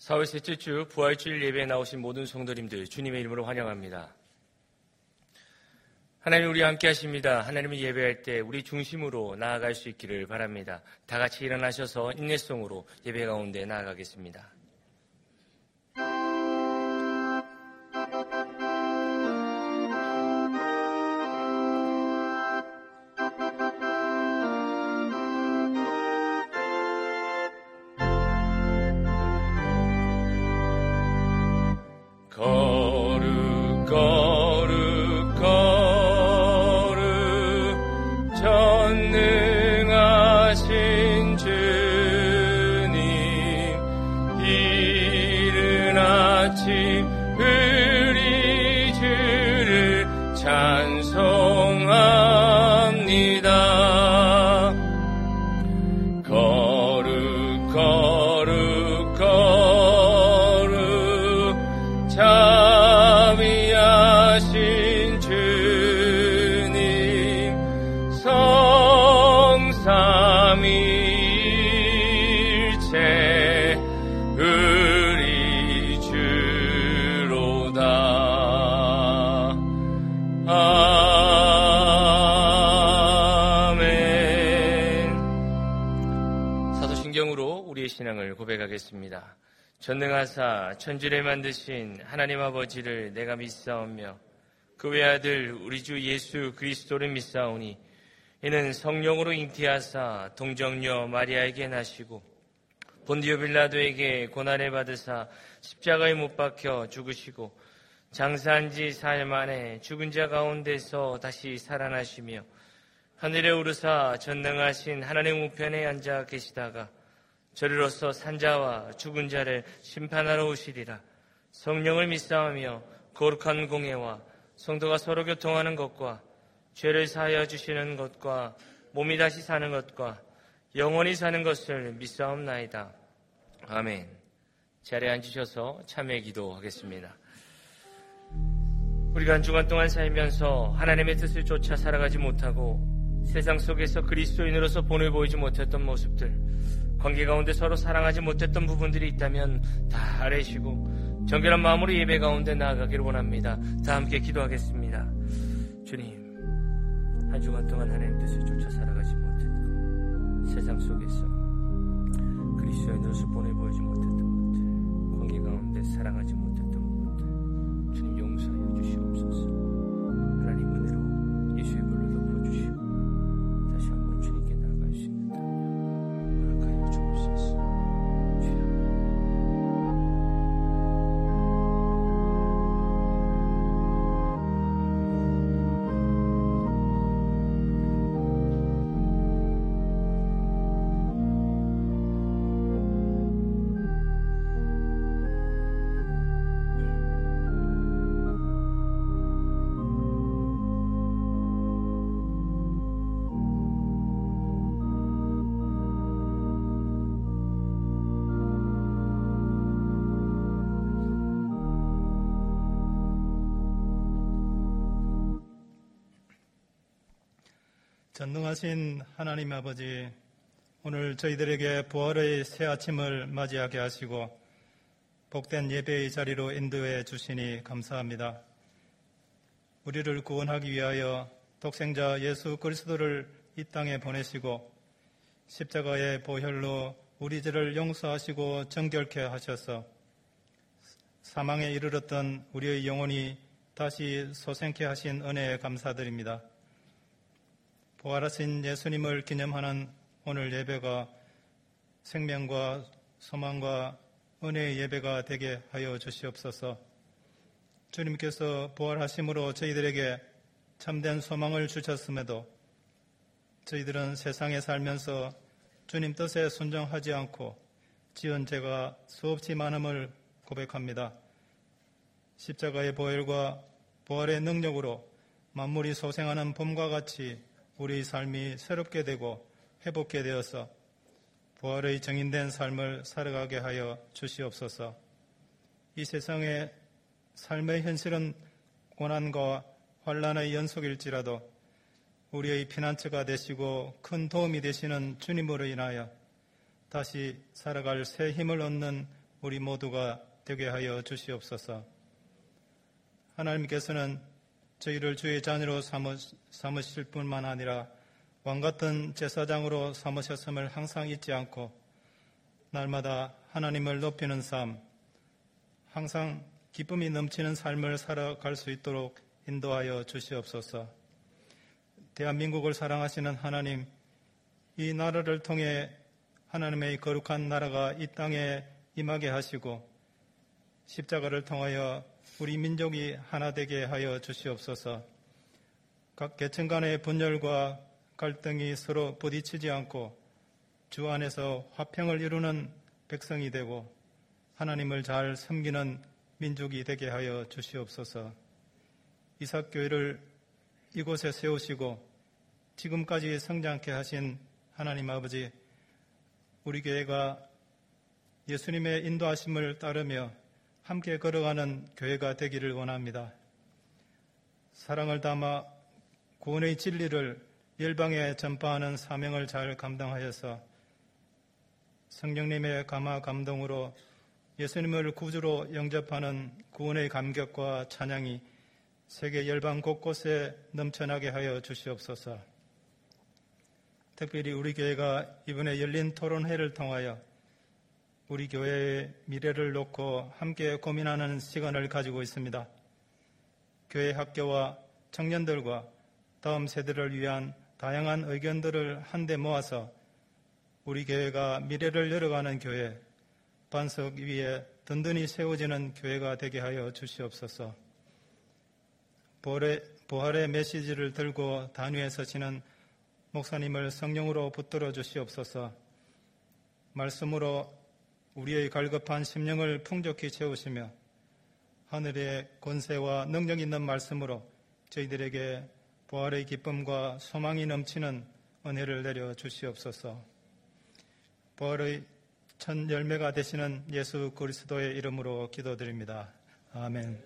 4월 셋째 주 부활주일 예배에 나오신 모든 성도님들 주님의 이름으로 환영합니다. 하나님 우리와 함께 하십니다. 하나님을 예배할 때 우리 중심으로 나아갈 수 있기를 바랍니다. 다 같이 일어나셔서 인내송으로 예배 가운데 나아가겠습니다. 신앙을 고백하겠습니다. 전능하사 천지를 만드신 하나님 아버지를 내가 믿사오며 그 외아들 우리 주 예수 그리스도를 믿사오니 이는 성령으로 잉태하사 동정녀 마리아에게 나시고 본디오 빌라도에게 고난을 받으사 십자가에 못 박혀 죽으시고 장사한 지 사흘 만에 죽은 자 가운데서 다시 살아나시며 하늘에 오르사 전능하신 하나님 우편에 앉아 계시다가 저리로서 산자와 죽은 자를 심판하러 오시리라. 성령을 믿사오며 거룩한 공예와 성도가 서로 교통하는 것과 죄를 사하여 주시는 것과 몸이 다시 사는 것과 영원히 사는 것을 믿사옵나이다. 아멘. 자리에 앉으셔서 참회 기도하겠습니다. 우리가 한 주간 동안 살면서 하나님의 뜻을 쫓아 살아가지 못하고 세상 속에서 그리스도인으로서 본을 보이지 못했던 모습들, 관계 가운데 서로 사랑하지 못했던 부분들이 있다면 다 아뢰시고 정결한 마음으로 예배 가운데 나아가기를 원합니다. 다 함께 기도하겠습니다. 주님, 한 주간 동안 하나님 뜻을 쫓아 살아가지 못했고 세상 속에서 그리스도인으로서 본을 보이지 못했던 것들, 관계 가운데 사랑하지 못했던 부분들 주님 용서해 주시옵소서. 하나님 은혜로 예수의 불로 덮어주시고 다시 한번 주님께 나아갈 수 있는 허락하여 주옵소서. 주여. 전능하신 하나님 아버지, 오늘 저희들에게 부활의 새 아침을 맞이하게 하시고 복된 예배의 자리로 인도해 주시니 감사합니다. 우리를 구원하기 위하여 독생자 예수 그리스도를 이 땅에 보내시고 십자가의 보혈로 우리 죄를 용서하시고 정결케 하셔서 사망에 이르렀던 우리의 영혼이 다시 소생케 하신 은혜에 감사드립니다. 부활하신 예수님을 기념하는 오늘 예배가 생명과 소망과 은혜의 예배가 되게 하여 주시옵소서. 주님께서 부활하심으로 저희들에게 참된 소망을 주셨음에도 저희들은 세상에 살면서 주님 뜻에 순종하지 않고 지은 죄가 수없이 많음을 고백합니다. 십자가의 보혈과 부활의 능력으로 만물이 소생하는 봄과 같이 우리의 삶이 새롭게 되고 회복게 되어서 부활의 정인된 삶을 살아가게 하여 주시옵소서. 이 세상의 삶의 현실은 고난과 환난의 연속일지라도 우리의 피난처가 되시고 큰 도움이 되시는 주님으로 인하여 다시 살아갈 새 힘을 얻는 우리 모두가 되게 하여 주시옵소서. 하나님께서는 저희를 주의 자녀로 삼으실 뿐만 아니라 왕같은 제사장으로 삼으셨음을 항상 잊지 않고 날마다 하나님을 높이는 삶, 항상 기쁨이 넘치는 삶을 살아갈 수 있도록 인도하여 주시옵소서. 대한민국을 사랑하시는 하나님, 이 나라를 통해 하나님의 거룩한 나라가 이 땅에 임하게 하시고 십자가를 통하여 우리 민족이 하나 되게 하여 주시옵소서. 각 계층 간의 분열과 갈등이 서로 부딪히지 않고 주 안에서 화평을 이루는 백성이 되고 하나님을 잘 섬기는 민족이 되게 하여 주시옵소서. 이삭교회를 이곳에 세우시고 지금까지 성장케 하신 하나님 아버지, 우리 교회가 예수님의 인도하심을 따르며 함께 걸어가는 교회가 되기를 원합니다. 사랑을 담아 구원의 진리를 열방에 전파하는 사명을 잘 감당하여서 성령님의 감화 감동으로 예수님을 구주로 영접하는 구원의 감격과 찬양이 세계 열방 곳곳에 넘쳐나게 하여 주시옵소서. 특별히 우리 교회가 이번에 열린 토론회를 통하여 우리 교회의 미래를 놓고 함께 고민하는 시간을 가지고 있습니다. 교회 학교와 청년들과 다음 세대를 위한 다양한 의견들을 한데 모아서 우리 교회가 미래를 열어가는 교회, 반석 위에 든든히 세워지는 교회가 되게 하여 주시옵소서. 부활의 메시지를 들고 단위에 서시는 목사님을 성령으로 붙들어 주시옵소서. 말씀으로 우리의 갈급한 심령을 풍족히 채우시며 하늘의 권세와 능력 있는 말씀으로 저희들에게 부활의 기쁨과 소망이 넘치는 은혜를 내려 주시옵소서. 부활의 첫 열매가 되시는 예수 그리스도의 이름으로 기도드립니다. 아멘.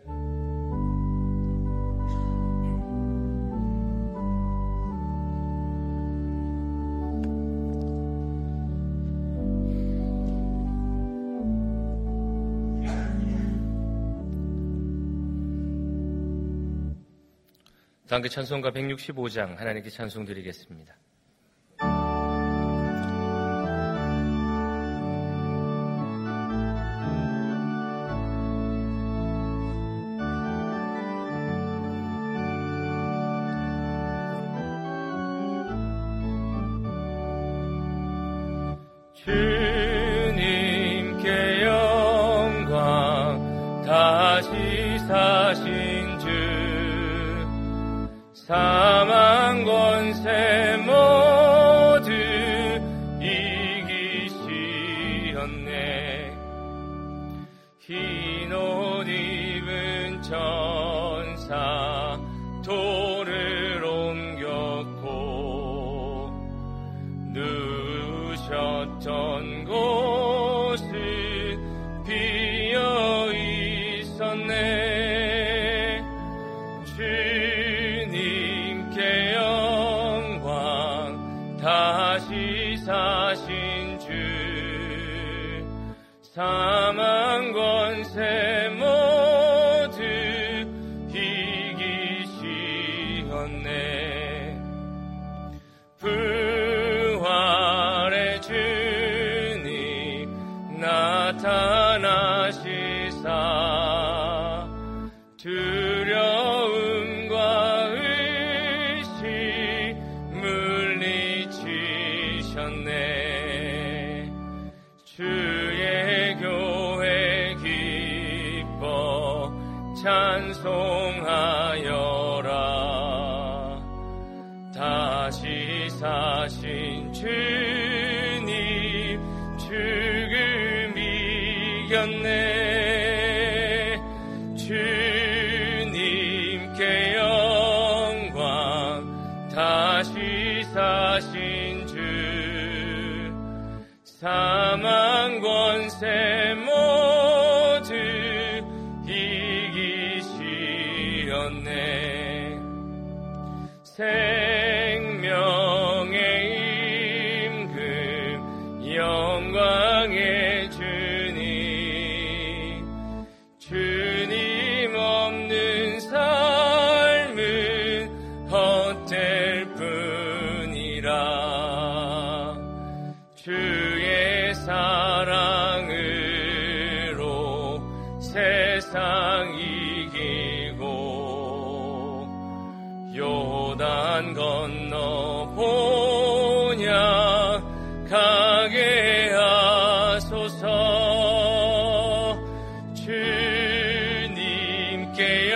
다음께 찬송가 165장 하나님께 찬송 드리겠습니다. 주님께 영광 다시 사신 주 사망 권세 모두 이기시었네. 흰 옷 입은 천사 돌을 옮겼고 누우셨던 곳은 비어 있었네. 다시 사신 주 사망 권세 모두 이기시었네. 부활의 주님 나타나시사 두려움과 의심 물리치셨네. 주의 교회 기뻐 찬송하여라. 다시 사신 주님 죽음 이겼네. 주님께 영광 다시 사신 주 사망 권세 모두 이기시었네. 생명의 임금 영광의 주님 요단 건너 보냐 가게 하소서. 주님께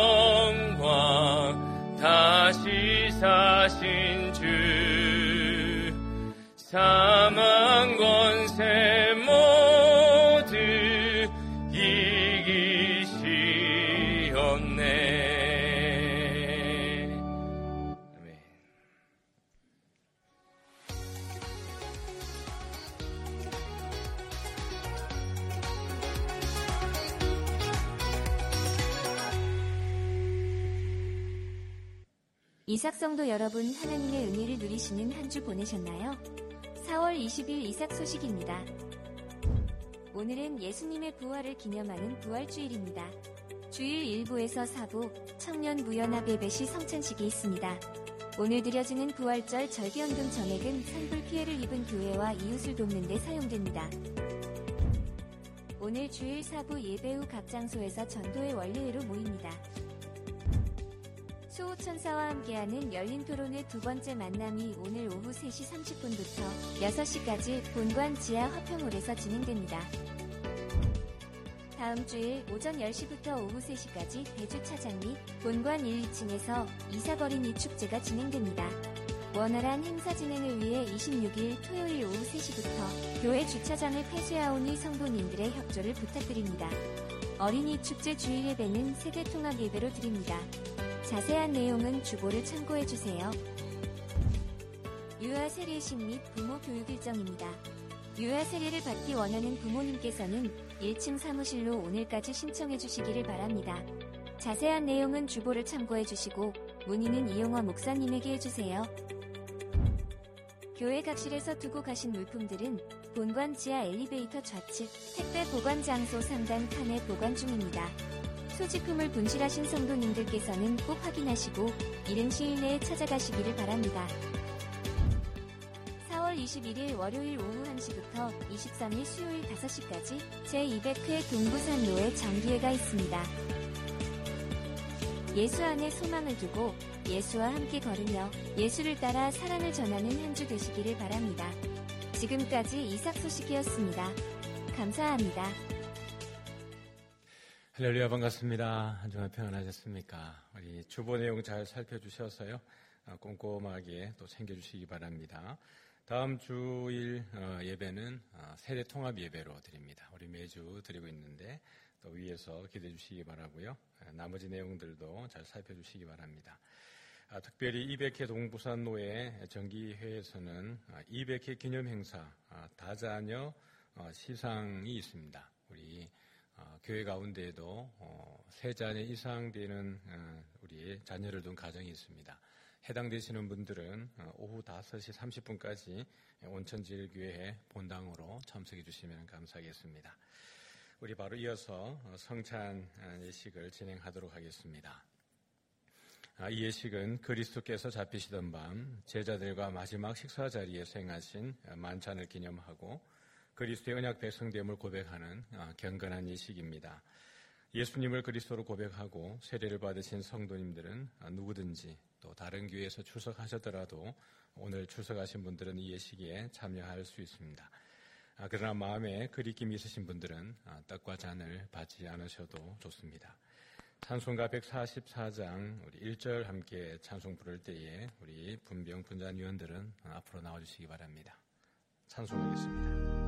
영광 다시 사신 주 사망 권세 모두 이기시었네. 이삭성도 여러분, 하나님의 은혜를 누리시는 한 주 보내셨나요? 4월 20일 이삭 소식입니다. 오늘은 예수님의 부활을 기념하는 부활주일입니다. 주일 1부에서 4부 청년무연합 예배시 성찬식이 있습니다. 오늘 드려지는 부활절 절기연금 전액은 산불 피해를 입은 교회와 이웃을 돕는 데 사용됩니다. 오늘 주일 4부 예배 후 각 장소에서 전도의 원례회로 모입니다. 수호천사와 함께하는 열린 토론의 두 번째 만남이 오늘 오후 3시 30분부터 6시까지 본관 지하 화평홀에서 진행됩니다. 다음 주일 오전 10시부터 오후 3시까지 대주 차장 및 본관 1, 2층에서 이삭어린이 축제가 진행됩니다. 원활한 행사 진행을 위해 26일 토요일 오후 3시부터 교회 주차장을 폐쇄하오니 성도님들의 협조를 부탁드립니다. 어린이 축제 주일 예배는 세대 통합 예배로 드립니다. 자세한 내용은 주보를 참고해주세요. 유아 세례식 및 부모 교육 일정입니다. 유아 세례를 받기 원하는 부모님께서는 1층 사무실로 오늘까지 신청해주시기를 바랍니다. 자세한 내용은 주보를 참고해주시고 문의는 이용화 목사님에게 해주세요. 교회 각실에서 두고 가신 물품들은 본관 지하 엘리베이터 좌측 택배 보관 장소 상단 칸에 보관 중입니다. 소지품을 분실하신 성도님들께서는 꼭 확인하시고 이른 시일 내에 찾아가시기를 바랍니다. 4월 21일 월요일 오후 1시부터 23일 수요일 5시까지 제200회 동부산로에 정기회가 있습니다. 예수 안에 소망을 두고 예수와 함께 걸으며 예수를 따라 사랑을 전하는 한 주 되시기를 바랍니다. 지금까지 이삭 소식이었습니다. 감사합니다. 할렐루야, 반갑습니다. 한 주간 평안하셨습니까? 우리 주보 내용 잘 살펴주셔서요, 꼼꼼하게 또 챙겨주시기 바랍니다. 다음 주일 예배는 세대 통합 예배로 드립니다. 우리 매주 드리고 있는데 또 위에서 기대해 주시기 바라고요. 나머지 내용들도 잘 살펴주시기 바랍니다. 특별히 200회 동부산로의 정기회에서는 200회 기념행사 다자녀 시상이 있습니다. 우리 교회 가운데에도 3자녀 이상 되는 우리 자녀를 둔 가정이 있습니다. 해당되시는 분들은 오후 5시 30분까지 온천제일교회 본당으로 참석해 주시면 감사하겠습니다. 우리 바로 이어서 성찬 예식을 진행하도록 하겠습니다. 이 예식은 그리스도께서 잡히시던 밤 제자들과 마지막 식사 자리에서 행하신 만찬을 기념하고 그리스도의 언약 백성됨을 고백하는 경건한 예식입니다. 예수님을 그리스도로 고백하고 세례를 받으신 성도님들은 누구든지 또 다른 교회에서 출석하셨더라도 오늘 출석하신 분들은 이 예식에 참여할 수 있습니다. 그러나 마음에 그리낌이 있으신 분들은 떡과 잔을 받지 않으셔도 좋습니다. 찬송가 144장 우리 1절 함께 찬송 부를 때에 우리 분병 분잔위원들은 앞으로 나와주시기 바랍니다. 찬송하겠습니다.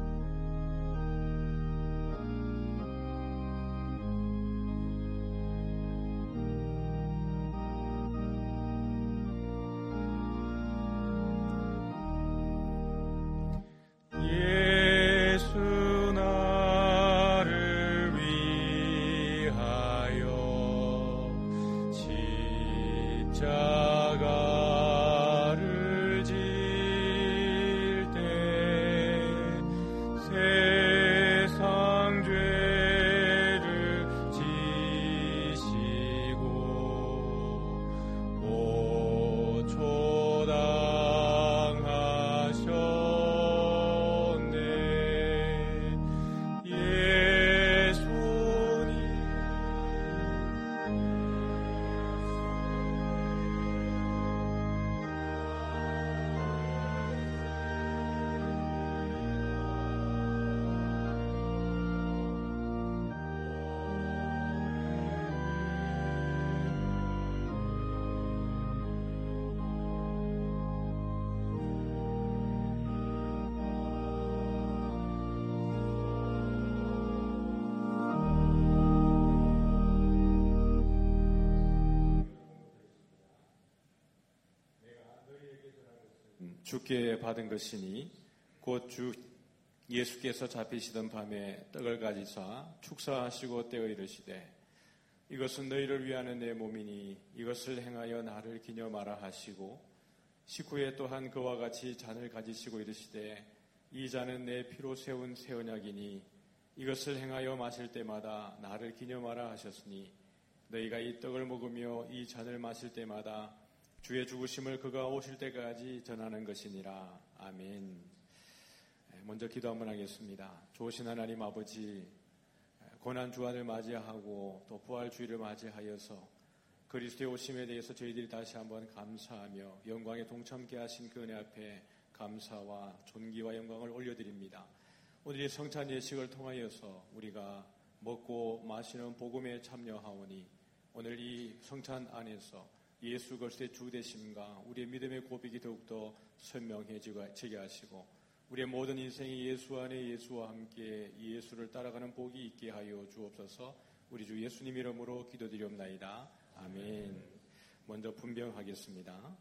주께 받은 것이니 곧 주 예수께서 잡히시던 밤에 떡을 가지사 축사하시고 떼어 이르시되 이것은 너희를 위하는 내 몸이니 이것을 행하여 나를 기념하라 하시고 식후에 또한 그와 같이 잔을 가지시고 이르시되 이 잔은 내 피로 세운 새 언약이니 이것을 행하여 마실 때마다 나를 기념하라 하셨으니 너희가 이 떡을 먹으며 이 잔을 마실 때마다 주의 죽으심을 그가 오실 때까지 전하는 것이니라. 아멘. 먼저 기도 한번 하겠습니다. 좋으신 하나님 아버지, 고난 주안을 맞이하고 또 부활 주일을 맞이하여서 그리스도의 오심에 대해서 저희들이 다시 한번 감사하며 영광에 동참케 하신 그 은혜 앞에 감사와 존귀와 영광을 올려드립니다. 오늘 이 성찬 예식을 통하여서 우리가 먹고 마시는 복음에 참여하오니 오늘 이 성찬 안에서 예수 그리스도의 주 되심과 우리의 믿음의 고백이 더욱더 선명해지게 하시고 우리의 모든 인생이 예수 안에 예수와 함께 예수를 따라가는 복이 있게 하여 주옵소서. 우리 주 예수님 이름으로 기도드리옵나이다. 아멘. 먼저 분병하겠습니다.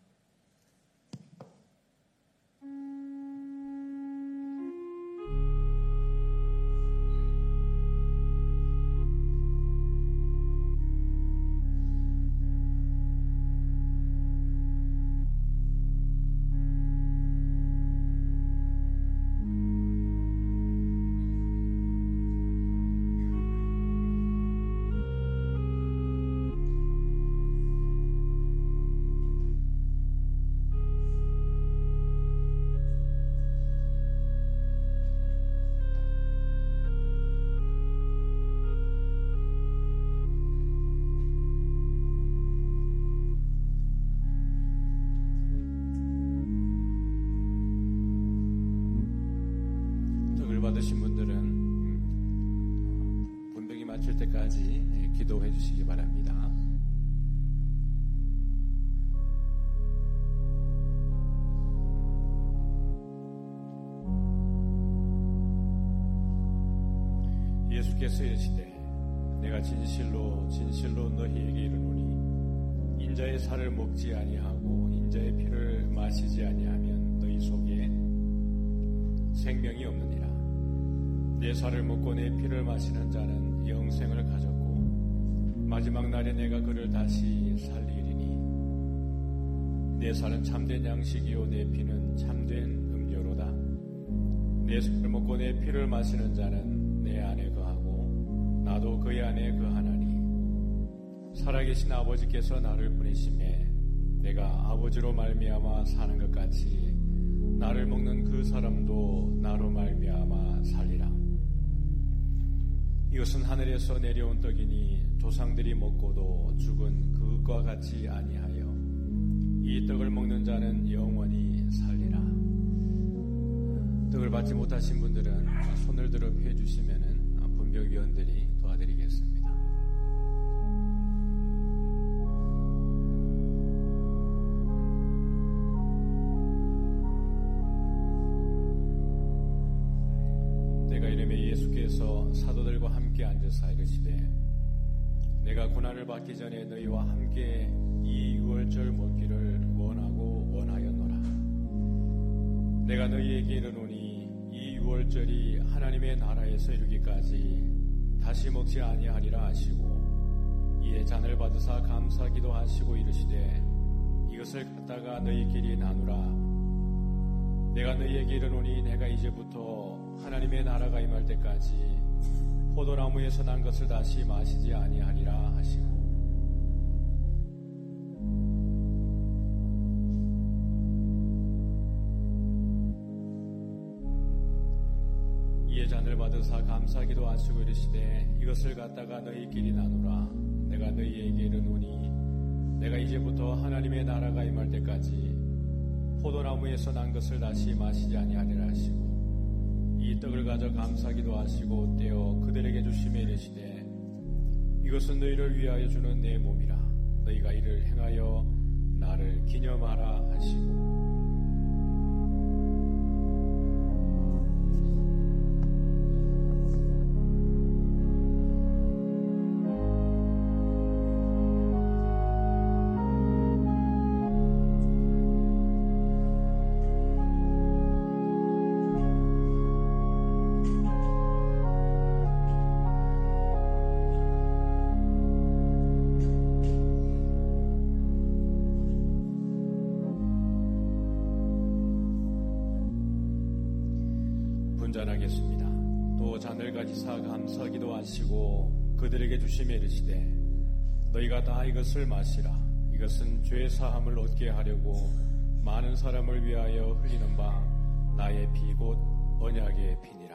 받으신 분들은 분병이 마칠 때까지 기도해 주시기 바랍니다. 예수께서 이르시되 내가 진실로 진실로 너희에게 이르노니 인자의 살을 먹지 아니하고 인자의 피를 마시지 아니하면 너희 속에 생명이 없느니라. 내 살을 먹고 내 피를 마시는 자는 영생을 가졌고 마지막 날에 내가 그를 다시 살리리니 내 살은 참된 양식이요 내 피는 참된 음료로다. 내 살을 먹고 내 피를 마시는 자는 내 안에 거하고 나도 그의 안에 거하나니 살아계신 아버지께서 나를 보내심에 내가 아버지로 말미암아 사는 것 같이 나를 먹는 그 사람도 나로 말미암아 살리라. 이것은 하늘에서 내려온 떡이니 조상들이 먹고도 죽은 그것과 같이 아니하여 이 떡을 먹는 자는 영원히 살리라. 떡을 받지 못하신 분들은 손을 들어 피해 주시면은 분별위원들이 도와드리겠습니다. 내가 이름에 예수께서 사도들과 함께 앉으사 이르시되 내가 고난을 받기 전에 너희와 함께 이 유월절 먹기를 원하고 원하였노라. 내가 너희에게 이르노니 이 유월절이 하나님의 나라에서 이르기까지 다시 먹지 아니하리라 하시고 이에 잔을 받으사 감사기도 하시고 이르시되 이것을 갖다가 너희끼리 나누라. 내가 너희에게 이르노니 내가 이제부터 하나님의 나라가 임할 때까지 포도나무에서 난 것을 다시 마시지 아니하리라 하시고 이에 잔을 받으사 감사기도 하시고 이르시되 이것을 갖다가 너희끼리 나누라. 내가 너희에게 이르노니 내가 이제부터 하나님의 나라가 임할 때까지 포도나무에서 난 것을 다시 마시지 아니하리라 하시고 이 떡을 가져 감사기도 하시고 떼어 그들에게 주시며 이르시되 이것은 너희를 위하여 주는 내 몸이라. 너희가 이를 행하여 나를 기념하라 하시고 분잔하겠습니다. 또 잔을 가지사 감사기도 하시고 그들에게 주시며 이르시되 너희가 다 이것을 마시라. 이것은 죄 사함을 얻게 하려고 많은 사람을 위하여 흘리는 바 나의 피 곧 언약의 피니라.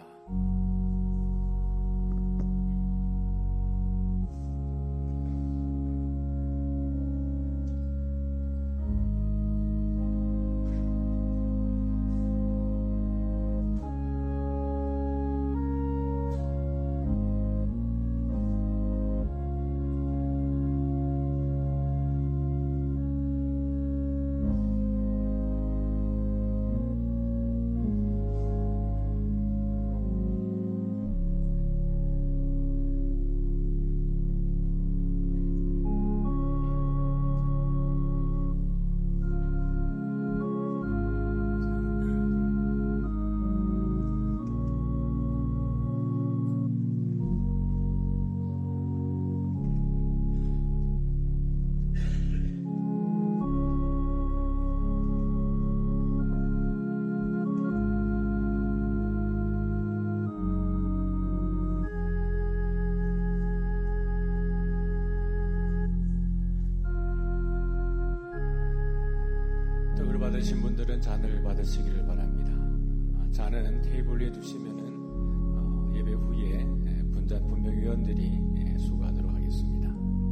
받으신 분들은 잔을 받으시기를 바랍니다. 잔은 테이블 위에 두시면은 예배 후에 분잔 분명위원들이 수고하도록 하겠습니다.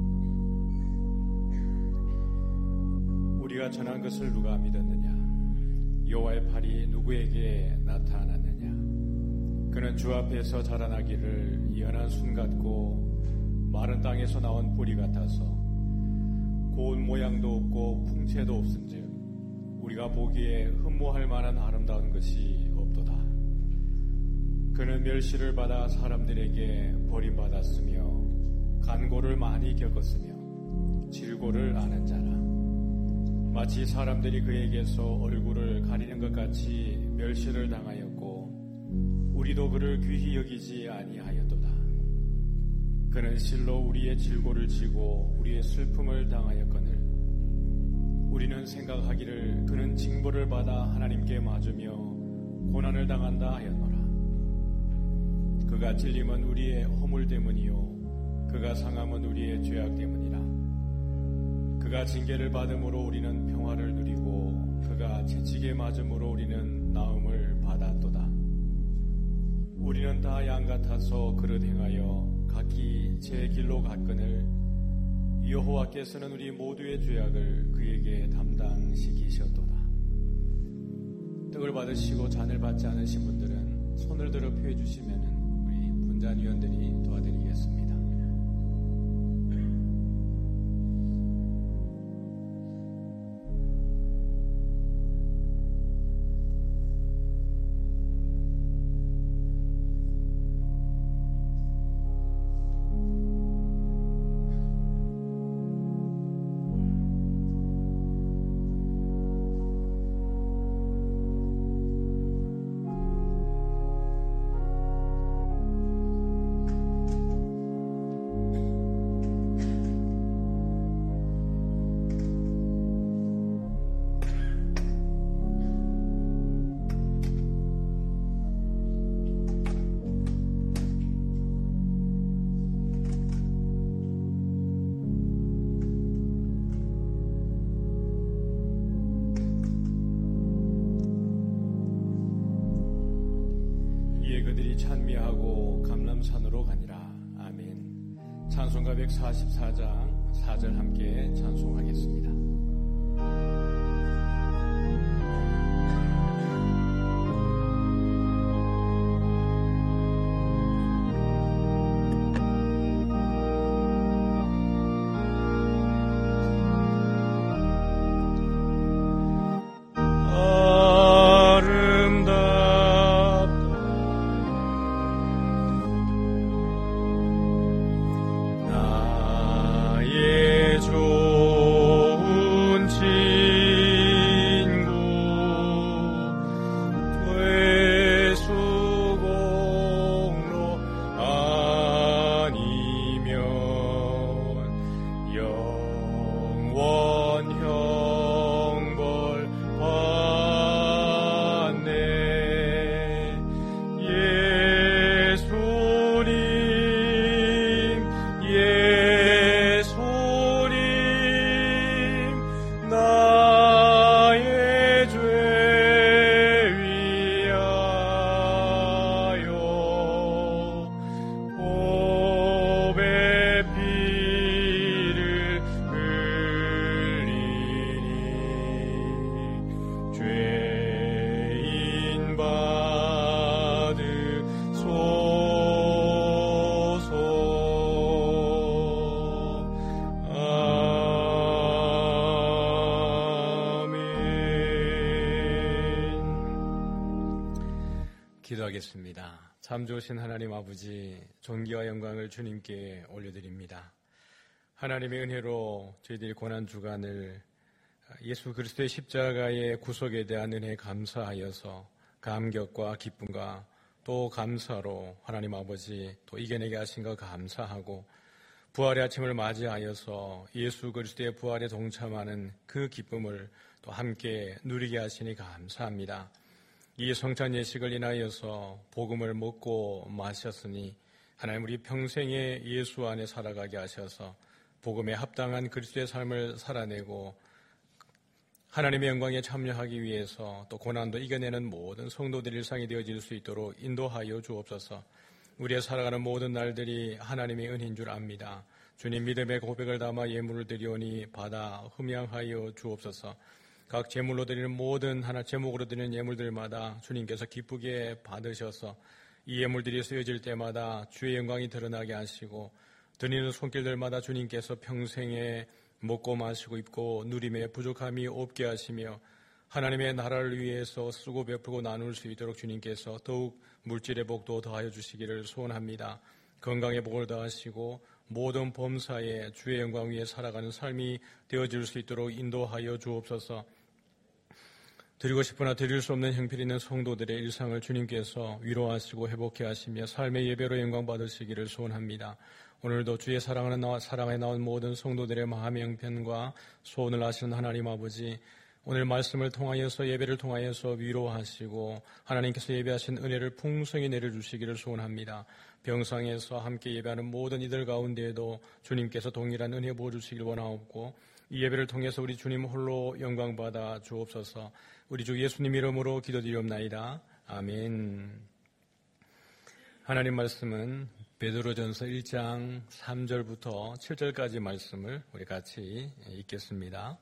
우리가 전한 것을 누가 믿었느냐? 여호와의 팔이 누구에게 나타났느냐? 그는 주 앞에서 자라나기를 연한 순 같고 마른 땅에서 나온 뿌리 같아서 고운 모양도 없고 풍채도 없은즉 우리가 보기에 흠모할 만한 아름다운 것이 없도다. 그는 멸시를 받아 사람들에게 버림받았으며 간고를 많이 겪었으며 질고를 아는 자라. 마치 사람들이 그에게서 얼굴을 가리는 것 같이 멸시를 당하였고 우리도 그를 귀히 여기지 아니하였도다. 그는 실로 우리의 질고를 지고 우리의 슬픔을 당하였거늘 우리는 생각하기를 그는 징벌을 받아 하나님께 맞으며 고난을 당한다 하였노라. 그가 찔림은 우리의 허물 때문이요 그가 상함은 우리의 죄악 때문이라. 그가 징계를 받음으로 우리는 평화를 누리고 그가 채찍에 맞음으로 우리는 나음을 받았도다. 우리는 다 양 같아서 그릇 행하여 각기 제 길로 갔거늘 여호와께서는 우리 모두의 죄악을 그에게 담당시키셨도다. 떡을 받으시고 잔을 받지 않으신 분들은 손을 들어 펴 주시면 우리 분잔위원들이 도와드리겠습니다. 그들이 찬미하고 감람산으로 가니라. 아멘. 찬송가 144장 4절 함께 찬송하겠습니다. 좋은 집 기도하겠습니다. 참 좋으신 하나님 아버지, 존귀와 영광을 주님께 올려드립니다. 하나님의 은혜로 저희들이 고난주간을 예수 그리스도의 십자가의 구속에 대한 은혜에 감사하여서 감격과 기쁨과 또 감사로 하나님 아버지 또 이겨내게 하신 것 감사하고 부활의 아침을 맞이하여서 예수 그리스도의 부활에 동참하는 그 기쁨을 또 함께 누리게 하시니 감사합니다. 이 성찬 예식을 인하여서 복음을 먹고 마셨으니 하나님 우리 평생에 예수 안에 살아가게 하셔서 복음에 합당한 그리스도의 삶을 살아내고 하나님의 영광에 참여하기 위해서 또 고난도 이겨내는 모든 성도들의 일상이 되어질 수 있도록 인도하여 주옵소서. 우리의 살아가는 모든 날들이 하나님의 은혜인 줄 압니다. 주님 믿음의 고백을 담아 예물을 드리오니 받아 흠양하여 주옵소서. 각 제물로 드리는 모든 제목으로 드리는 예물들마다 주님께서 기쁘게 받으셔서 이 예물들이 쓰여질 때마다 주의 영광이 드러나게 하시고 드리는 손길들마다 주님께서 평생에 먹고 마시고 입고 누림에 부족함이 없게 하시며 하나님의 나라를 위해서 쓰고 베풀고 나눌 수 있도록 주님께서 더욱 물질의 복도 더하여 주시기를 소원합니다. 건강의 복을 더하시고 모든 범사에 주의 영광 위에 살아가는 삶이 되어질 수 있도록 인도하여 주옵소서. 드리고 싶으나 드릴 수 없는 형편이 있는 성도들의 일상을 주님께서 위로하시고 회복해 하시며 삶의 예배로 영광 받으시기를 소원합니다. 오늘도 주의 사랑에 나온 모든 성도들의 마음의 형편과 소원을 아시는 하나님 아버지, 오늘 말씀을 통하여서 예배를 통하여서 위로하시고 하나님께서 예배하신 은혜를 풍성히 내려주시기를 소원합니다. 병상에서 함께 예배하는 모든 이들 가운데에도 주님께서 동일한 은혜 부어주시길 원하옵고 이 예배를 통해서 우리 주님 홀로 영광받아 주옵소서. 우리 주 예수님 이름으로 기도드리옵나이다. 아멘. 하나님 말씀은 베드로전서 1장 3절부터 7절까지 말씀을 우리 같이 읽겠습니다.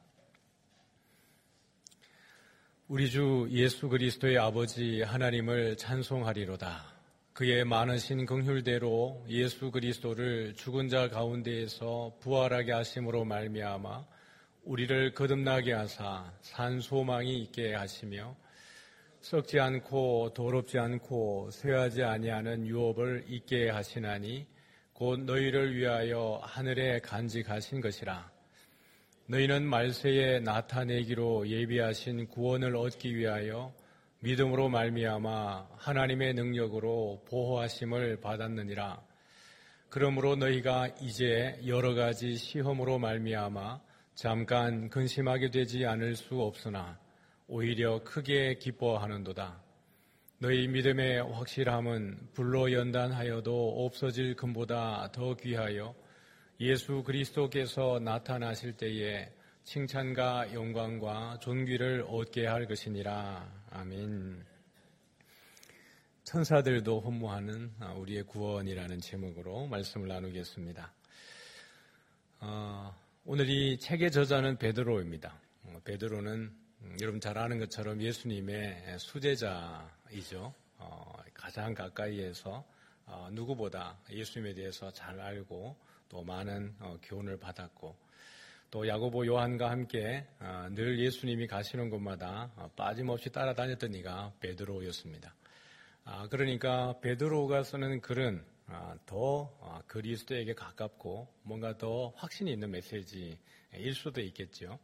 우리 주 예수 그리스도의 아버지 하나님을 찬송하리로다. 그의 많으신 긍휼대로 예수 그리스도를 죽은 자 가운데에서 부활하게 하심으로 말미암아 우리를 거듭나게 하사 산 소망이 있게 하시며 썩지 않고 더럽지 않고 쇠하지 아니하는 유업을 있게 하시나니 곧 너희를 위하여 하늘에 간직하신 것이라. 너희는 말세에 나타내기로 예비하신 구원을 얻기 위하여 믿음으로 말미암아 하나님의 능력으로 보호하심을 받았느니라. 그러므로 너희가 이제 여러 가지 시험으로 말미암아 잠깐 근심하게 되지 않을 수 없으나 오히려 크게 기뻐하는도다. 너희 믿음의 확실함은 불로 연단하여도 없어질 금보다 더 귀하여 예수 그리스도께서 나타나실 때에 칭찬과 영광과 존귀를 얻게 할 것이니라. 아멘. 천사들도 혼모하는 우리의 구원이라는 제목으로 말씀을 나누겠습니다. 오늘 이 책의 저자는 베드로입니다. 베드로는 여러분 잘 아는 것처럼 예수님의 수제자이죠. 가장 가까이에서 누구보다 예수님에 대해서 잘 알고 또 많은 교훈을 받았고 또 야고보 요한과 함께 늘 예수님이 가시는 곳마다 빠짐없이 따라다녔던 이가 베드로였습니다. 그러니까 베드로가 쓰는 글은 더 그리스도에게 가깝고 뭔가 더 확신이 있는 메시지일 수도 있겠죠.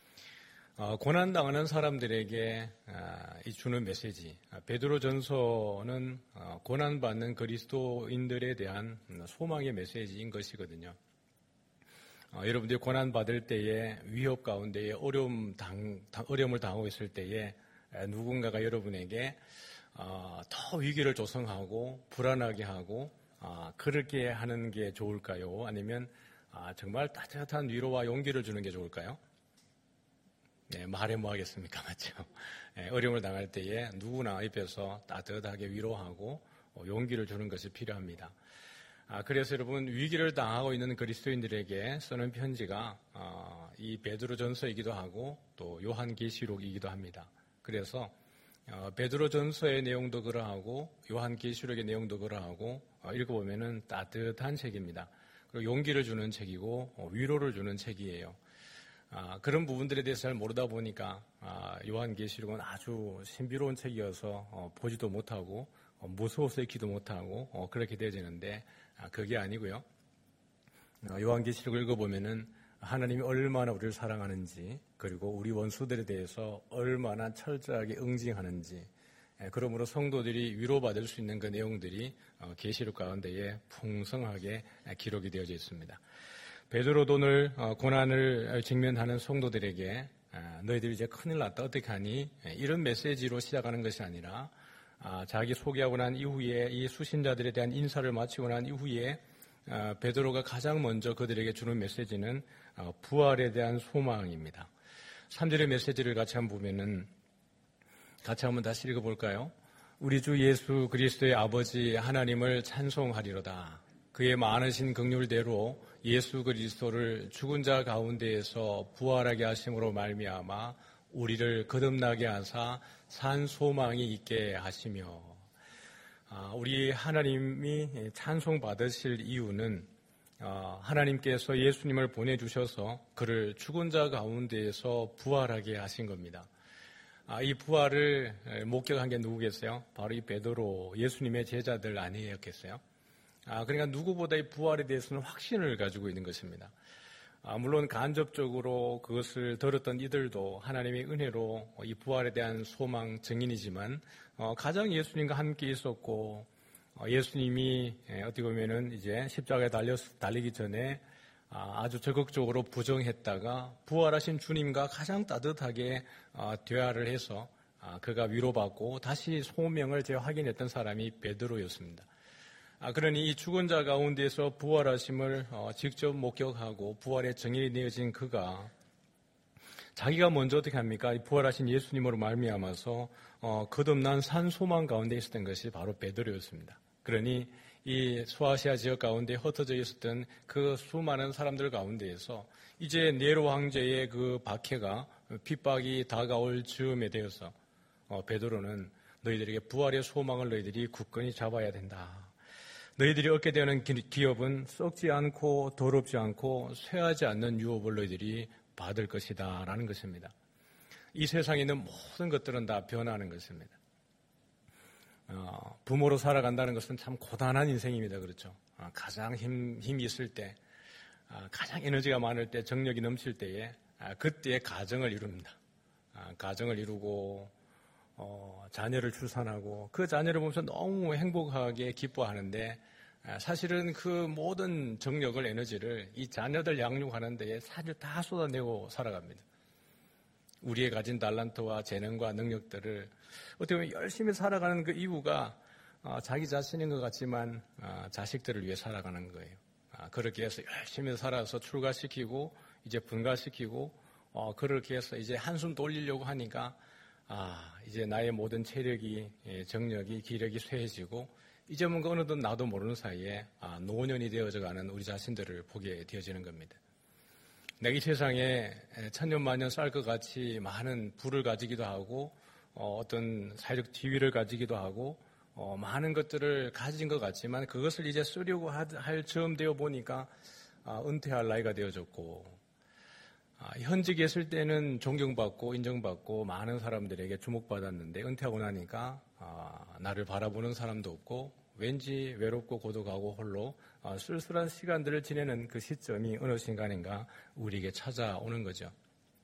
고난당하는 사람들에게 주는 메시지, 베드로전서는 고난받는 그리스도인들에 대한 소망의 메시지인 것이거든요. 여러분들이 고난받을 때에 위협 가운데에 어려움을 당하고 있을 때에 누군가가 여러분에게 더 위기를 조성하고 불안하게 하고 그렇게 하는 게 좋을까요? 아니면 정말 따뜻한 위로와 용기를 주는 게 좋을까요? 네, 말해 뭐 하겠습니까? 맞죠? 네, 어려움을 당할 때에 누구나 옆에서 따뜻하게 위로하고 용기를 주는 것이 필요합니다. 그래서 여러분 위기를 당하고 있는 그리스도인들에게 쓰는 편지가 이 베드로전서이기도 하고 또 요한계시록이기도 합니다. 그래서 베드로전서의 내용도 그러하고 요한계시록의 내용도 그러하고 읽어보면은 따뜻한 책입니다. 그리고 용기를 주는 책이고 위로를 주는 책이에요. 그런 부분들에 대해서 잘 모르다 보니까 요한계시록은 아주 신비로운 책이어서 보지도 못하고 무서워서 기도 못하고 그렇게 되어지는데 그게 아니고요. 요한계시록을 읽어보면은 하나님이 얼마나 우리를 사랑하는지, 그리고 우리 원수들에 대해서 얼마나 철저하게 응징하는지, 그러므로 성도들이 위로받을 수 있는 그 내용들이 계시록 가운데에 풍성하게 기록이 되어져 있습니다. 베드로도 오늘 고난을 직면하는 성도들에게 너희들이 이제 큰일 났다 어떻게 하니, 이런 메시지로 시작하는 것이 아니라 자기 소개하고 난 이후에 이 수신자들에 대한 인사를 마치고 난 이후에 베드로가 가장 먼저 그들에게 주는 메시지는 부활에 대한 소망입니다. 3절의 메시지를 같이 한번 보면은, 같이 한번 다시 읽어볼까요? 우리 주 예수 그리스도의 아버지 하나님을 찬송하리로다. 그의 많으신 긍휼대로 예수 그리스도를 죽은 자 가운데에서 부활하게 하심으로 말미암아 우리를 거듭나게 하사 산 소망이 있게 하시며, 우리 하나님이 찬송받으실 이유는 하나님께서 예수님을 보내주셔서 그를 죽은 자 가운데에서 부활하게 하신 겁니다. 이 부활을 목격한 게 누구겠어요? 바로 이 베드로, 예수님의 제자들 아니었겠어요? 그러니까 누구보다 이 부활에 대해서는 확신을 가지고 있는 것입니다. 물론 간접적으로 그것을 들었던 이들도 하나님의 은혜로 이 부활에 대한 소망 증인이지만 가장 예수님과 함께 있었고, 예수님이 어떻게 보면은 이제 십자가에 달리기 전에 아주 적극적으로 부정했다가 부활하신 주님과 가장 따뜻하게 대화를 해서 그가 위로받고 다시 소명을 재확인했던 사람이 베드로였습니다. 그러니 이 죽은 자 가운데서 부활하심을 직접 목격하고 부활의 증인이 되어진 그가 자기가 먼저 어떻게 합니까? 부활하신 예수님으로 말미암아서 거듭난 산 소망 가운데 있었던 것이 바로 베드로였습니다. 그러니 이 소아시아 지역 가운데 흩어져 있었던 그 수많은 사람들 가운데에서 이제 네로 황제의 그 박해가 핍박이 다가올 즈음에 되어서 베드로는 너희들에게 부활의 소망을 너희들이 굳건히 잡아야 된다. 너희들이 얻게 되는 기업은 썩지 않고 더럽지 않고 쇠하지 않는 유업을 너희들이 받을 것이다 라는 것입니다. 이 세상에 있는 모든 것들은 다 변하는 것입니다. 부모로 살아간다는 것은 참 고단한 인생입니다. 그렇죠? 가장 힘이 있을 때, 가장 에너지가 많을 때, 정력이 넘칠 때에 그때에 가정을 이룹니다. 가정을 이루고 자녀를 출산하고 그 자녀를 보면서 너무 행복하게 기뻐하는데, 사실은 그 모든 정력을, 에너지를 이 자녀들 양육하는 데에 사실 다 쏟아내고 살아갑니다. 우리의 가진 달란트와 재능과 능력들을 어떻게 보면 열심히 살아가는 그 이유가 자기 자신인 것 같지만 자식들을 위해 살아가는 거예요. 그렇게 해서 열심히 살아서 출가시키고 이제 분가시키고 그렇게 해서 이제 한숨 돌리려고 하니까 이제 나의 모든 체력이, 정력이, 기력이 쇠해지고 이제 뭔가 어느덧 나도 모르는 사이에 노년이 되어져가는 우리 자신들을 보게 되어지는 겁니다. 내가 이 세상에 천년만년 쌀 것 같이 많은 부를 가지기도 하고 어떤 사회적 지위를 가지기도 하고 많은 것들을 가진 것 같지만 그것을 이제 쓰려고 할 즈음 되어 보니까 은퇴할 나이가 되어졌고, 현직에 있을 때는 존경받고 인정받고 많은 사람들에게 주목받았는데 은퇴하고 나니까 나를 바라보는 사람도 없고 왠지 외롭고 고독하고 홀로 쓸쓸한 시간들을 지내는 그 시점이 어느 순간인가 우리에게 찾아오는 거죠.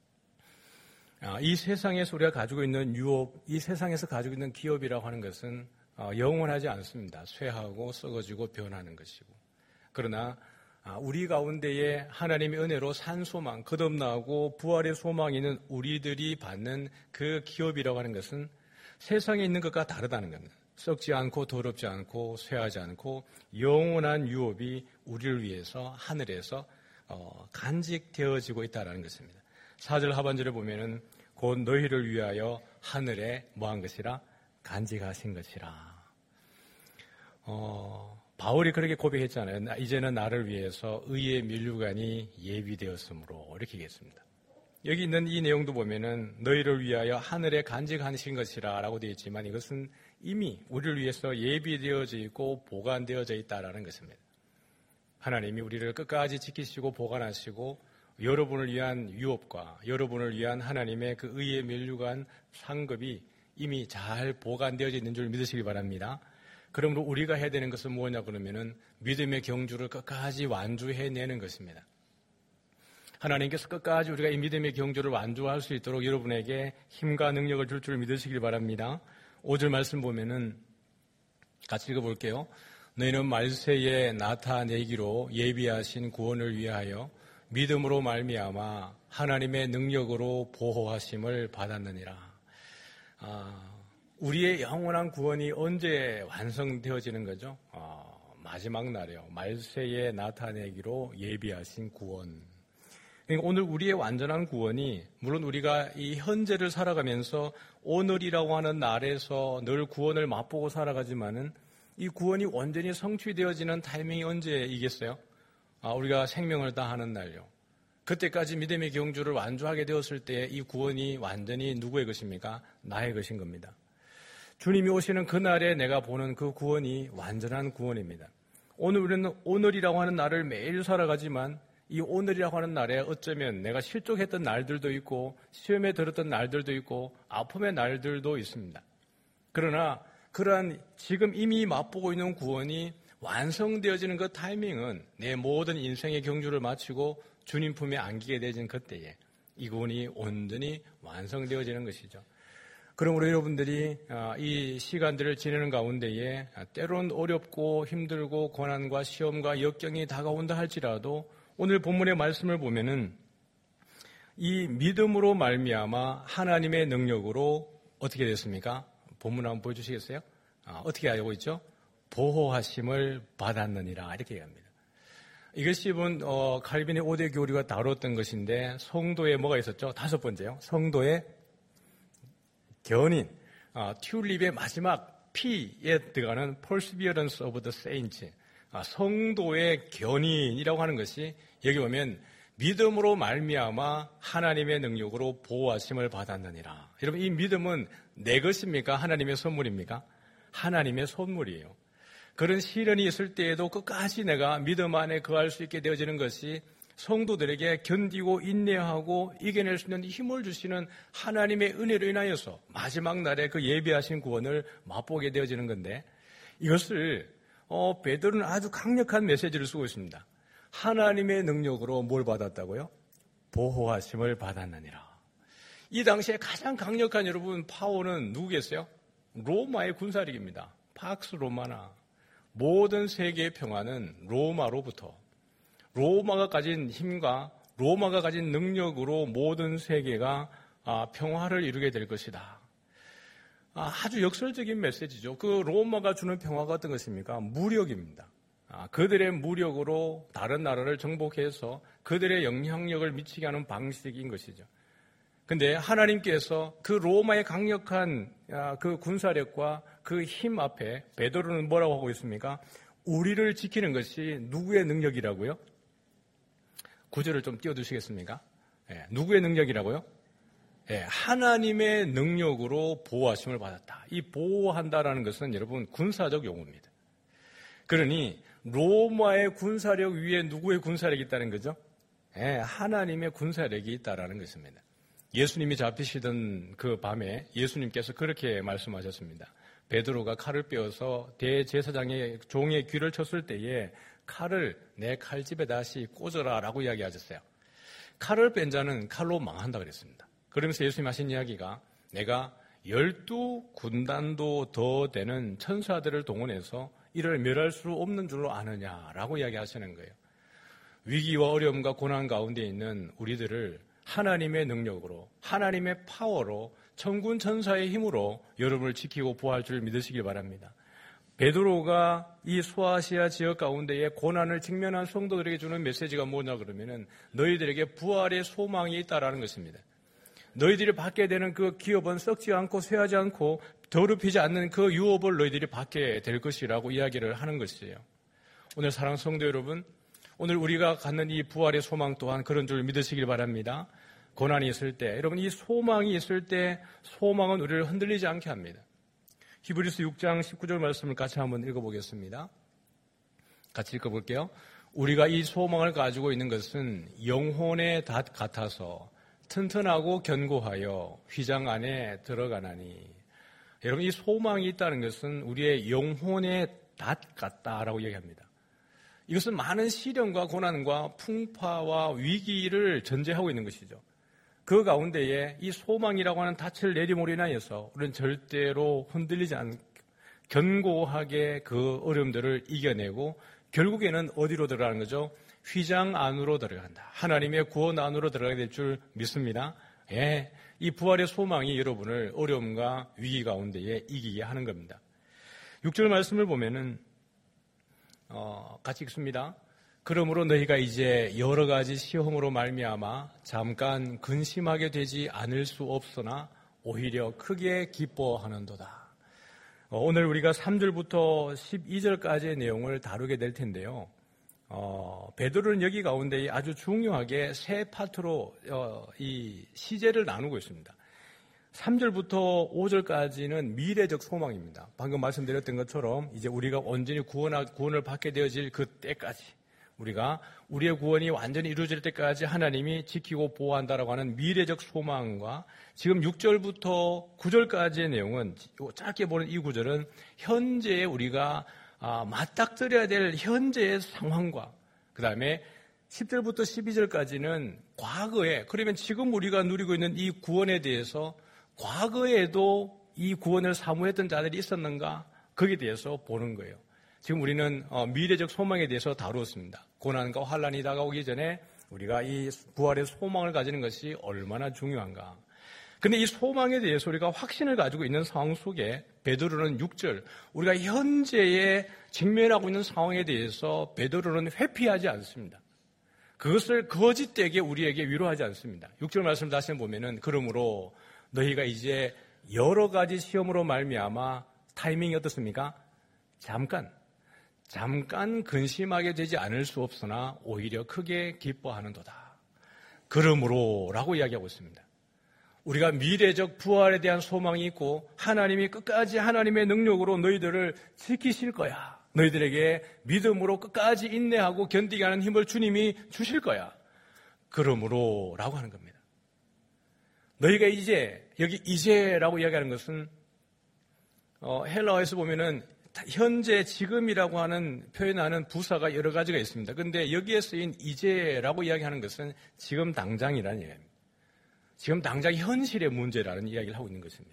이 세상에서 우리가 가지고 있는 유업, 이 세상에서 가지고 있는 기업이라고 하는 것은 영원하지 않습니다. 쇠하고 썩어지고 변하는 것이고. 그러나 우리 가운데에 하나님의 은혜로 산 소망, 거듭나고 부활의 소망이 있는 우리들이 받는 그 기업이라고 하는 것은 세상에 있는 것과 다르다는 겁니다. 썩지 않고 더럽지 않고 쇠하지 않고 영원한 유업이 우리를 위해서 하늘에서 간직되어지고 있다는 것입니다. 4절 하반절에 보면은 곧 너희를 위하여 하늘에 뭐한 것이라? 간직하신 것이라. 바울이 그렇게 고백했잖아요. 이제는 나를 위해서 의의 면류관이 예비되었으므로 이렇게 얘기했습니다. 여기 있는 이 내용도 보면은 너희를 위하여 하늘에 간직하신 것이라 라고 되어 있지만 이것은 이미 우리를 위해서 예비되어져 있고 보관되어져 있다라는 것입니다. 하나님이 우리를 끝까지 지키시고 보관하시고 여러분을 위한 유업과 여러분을 위한 하나님의 그 의의 면류관 상급이 이미 잘 보관되어져 있는 줄 믿으시기 바랍니다. 그러므로 우리가 해야 되는 것은 뭐냐 그러면은 믿음의 경주를 끝까지 완주해내는 것입니다. 하나님께서 끝까지 우리가 이 믿음의 경주를 완주할 수 있도록 여러분에게 힘과 능력을 줄 줄 믿으시길 바랍니다. 5절 말씀 보면은 같이 읽어볼게요. 너희는 말세에 나타내기로 예비하신 구원을 위하여 믿음으로 말미암아 하나님의 능력으로 보호하심을 받았느니라. 우리의 영원한 구원이 언제 완성되어지는 거죠? 마지막 날이요. 말세에 나타내기로 예비하신 구원. 그러니까 오늘 우리의 완전한 구원이 물론 우리가 이 현재를 살아가면서 오늘이라고 하는 날에서 늘 구원을 맛보고 살아가지만은 이 구원이 완전히 성취되어지는 타이밍이 언제이겠어요? 우리가 생명을 다하는 날요. 그때까지 믿음의 경주를 완주하게 되었을 때 이 구원이 완전히 누구의 것입니까? 나의 것인 겁니다. 주님이 오시는 그날에 내가 보는 그 구원이 완전한 구원입니다. 오늘 우리는 오늘이라고 하는 날을 매일 살아가지만 이 오늘이라고 하는 날에 어쩌면 내가 실족했던 날들도 있고 시험에 들었던 날들도 있고 아픔의 날들도 있습니다. 그러나 그러한 지금 이미 맛보고 있는 구원이 완성되어지는 그 타이밍은 내 모든 인생의 경주를 마치고 주님 품에 안기게 되어진 그때에 이 구원이 온전히 완성되어지는 것이죠. 그러므로 여러분들이 이 시간들을 지내는 가운데에 때로는 어렵고 힘들고 고난과 시험과 역경이 다가온다 할지라도 오늘 본문의 말씀을 보면은 이 믿음으로 말미암아 하나님의 능력으로 어떻게 됐습니까? 본문 한번 보여주시겠어요? 어떻게 알고 있죠? 보호하심을 받았느니라 이렇게 얘기합니다. 이것이 칼빈의 5대 교리가 다뤘던 것인데 성도에 뭐가 있었죠? 5번째요. 성도의 견인, 튤립의 마지막 P에 들어가는 Perseverance of the Saints, 성도의 견인이라고 하는 것이 여기 보면 믿음으로 말미암아 하나님의 능력으로 보호하심을 받았느니라. 여러분 이 믿음은 내 것입니까? 하나님의 선물입니까? 하나님의 선물이에요. 그런 시련이 있을 때에도 끝까지 내가 믿음 안에 거할 수 있게 되어지는 것이 성도들에게 견디고 인내하고 이겨낼 수 있는 힘을 주시는 하나님의 은혜로 인하여서 마지막 날에 그 예비하신 구원을 맛보게 되어지는 건데 이것을 베드로는 아주 강력한 메시지를 쓰고 있습니다. 하나님의 능력으로 뭘 받았다고요? 보호하심을 받았느니라. 이 당시에 가장 강력한 여러분 파워는 누구겠어요? 로마의 군사력입니다. 팍스 로마나. 모든 세계의 평화는 로마로부터 로마가 가진 힘과 로마가 가진 능력으로 모든 세계가 평화를 이루게 될 것이다. 아주 역설적인 메시지죠. 그 로마가 주는 평화가 어떤 것입니까? 무력입니다. 그들의 무력으로 다른 나라를 정복해서 그들의 영향력을 미치게 하는 방식인 것이죠. 근데 하나님께서 그 로마의 강력한 그 군사력과 그 힘 앞에 베드로는 뭐라고 하고 있습니까? 우리를 지키는 것이 누구의 능력이라고요? 구절을 좀 띄워주시겠습니까? 누구의 능력이라고요? 하나님의 능력으로 보호하심을 받았다. 이 보호한다라는 것은 여러분 군사적 용어입니다. 그러니 로마의 군사력 위에 누구의 군사력이 있다는 거죠? 하나님의 군사력이 있다라는 것입니다. 예수님이 잡히시던 그 밤에 예수님께서 그렇게 말씀하셨습니다. 베드로가 칼을 빼어서 대제사장의 종의 귀를 쳤을 때에 칼을 내 칼집에 다시 꽂아라 라고 이야기하셨어요. 칼을 뺀 자는 칼로 망한다 그랬습니다. 그러면서 예수님 하신 이야기가 내가 12군단도 더 되는 천사들을 동원해서 이를 멸할 수 없는 줄로 아느냐라고 이야기하시는 거예요. 위기와 어려움과 고난 가운데 있는 우리들을 하나님의 능력으로 하나님의 파워로 천군 천사의 힘으로 여러분을 지키고 보호할 줄 믿으시길 바랍니다. 베드로가 이 소아시아 지역 가운데에 고난을 직면한 성도들에게 주는 메시지가 뭐냐 그러면은 너희들에게 부활의 소망이 있다라는 것입니다. 너희들이 받게 되는 그 기업은 썩지 않고 쇠하지 않고 더럽히지 않는 그 유업을 너희들이 받게 될 것이라고 이야기를 하는 것이에요. 오늘 사랑하는 성도 여러분, 오늘 우리가 갖는 이 부활의 소망 또한 그런 줄 믿으시길 바랍니다. 고난이 있을 때, 여러분 이 소망이 있을 때 소망은 우리를 흔들리지 않게 합니다. 히브리서 6장 19절 말씀을 같이 한번 읽어보겠습니다. 같이 읽어볼게요. 우리가 이 소망을 가지고 있는 것은 영혼의 닷 같아서 튼튼하고 견고하여 휘장 안에 들어가나니. 여러분, 이 소망이 있다는 것은 우리의 영혼의 닷 같다라고 얘기합니다. 이것은 많은 시련과 고난과 풍파와 위기를 전제하고 있는 것이죠. 그 가운데에 이 소망이라고 하는 닻을 내림으로 인하여서 우리는 절대로 흔들리지 않고 견고하게 그 어려움들을 이겨내고 결국에는 어디로 들어가는 거죠? 휘장 안으로 들어간다. 하나님의 구원 안으로 들어가게 될 줄 믿습니다. 예, 이 부활의 소망이 여러분을 어려움과 위기 가운데에 이기게 하는 겁니다. 6절 말씀을 보면은 같이 읽습니다. 그러므로 너희가 이제 여러 가지 시험으로 말미암아 잠깐 근심하게 되지 않을 수 없으나 오히려 크게 기뻐하는도다. 오늘 우리가 3절부터 12절까지의 내용을 다루게 될 텐데요. 베드로는 여기 가운데 아주 중요하게 세 파트로 이 시제를 나누고 있습니다. 3절부터 5절까지는 미래적 소망입니다. 방금 말씀드렸던 것처럼 이제 우리가 온전히 구원을 받게 되어질 그 때까지, 우리가 우리의 구원이 완전히 이루어질 때까지 하나님이 지키고 보호한다라고 하는 미래적 소망과, 지금 6절부터 9절까지의 내용은, 짧게 보는 이 구절은 현재에 우리가 맞닥뜨려야 될 현재의 상황과, 그 다음에 10절부터 12절까지는 과거에, 그러면 지금 우리가 누리고 있는 이 구원에 대해서 과거에도 이 구원을 사모했던 자들이 있었는가, 거기에 대해서 보는 거예요. 지금 우리는 미래적 소망에 대해서 다루었습니다. 고난과 환란이 다가오기 전에 우리가 이 부활의 소망을 가지는 것이 얼마나 중요한가. 근데 이 소망에 대해서 우리가 확신을 가지고 있는 상황 속에 베드로는 6절, 우리가 현재에 직면하고 있는 상황에 대해서 베드로는 회피하지 않습니다. 그것을 거짓되게 우리에게 위로하지 않습니다. 6절 말씀 다시 보면은, 그러므로 너희가 이제 여러 가지 시험으로 말미암아, 타이밍이 어떻습니까? 잠깐 근심하게 되지 않을 수 없으나 오히려 크게 기뻐하는도다. 그러므로 라고 이야기하고 있습니다. 우리가 미래적 부활에 대한 소망이 있고 하나님이 끝까지 하나님의 능력으로 너희들을 지키실 거야. 너희들에게 믿음으로 끝까지 인내하고 견디게 하는 힘을 주님이 주실 거야. 그러므로 라고 하는 겁니다. 너희가 이제, 여기 이제라고 이야기하는 것은 헬라어에서 보면은 현재, 지금이라고 하는 표현하는 부사가 여러 가지가 있습니다. 그런데 여기에 쓰인 이제라고 이야기하는 것은 지금 당장이라는 얘기입니다. 지금 당장 현실의 문제라는 이야기를 하고 있는 것입니다.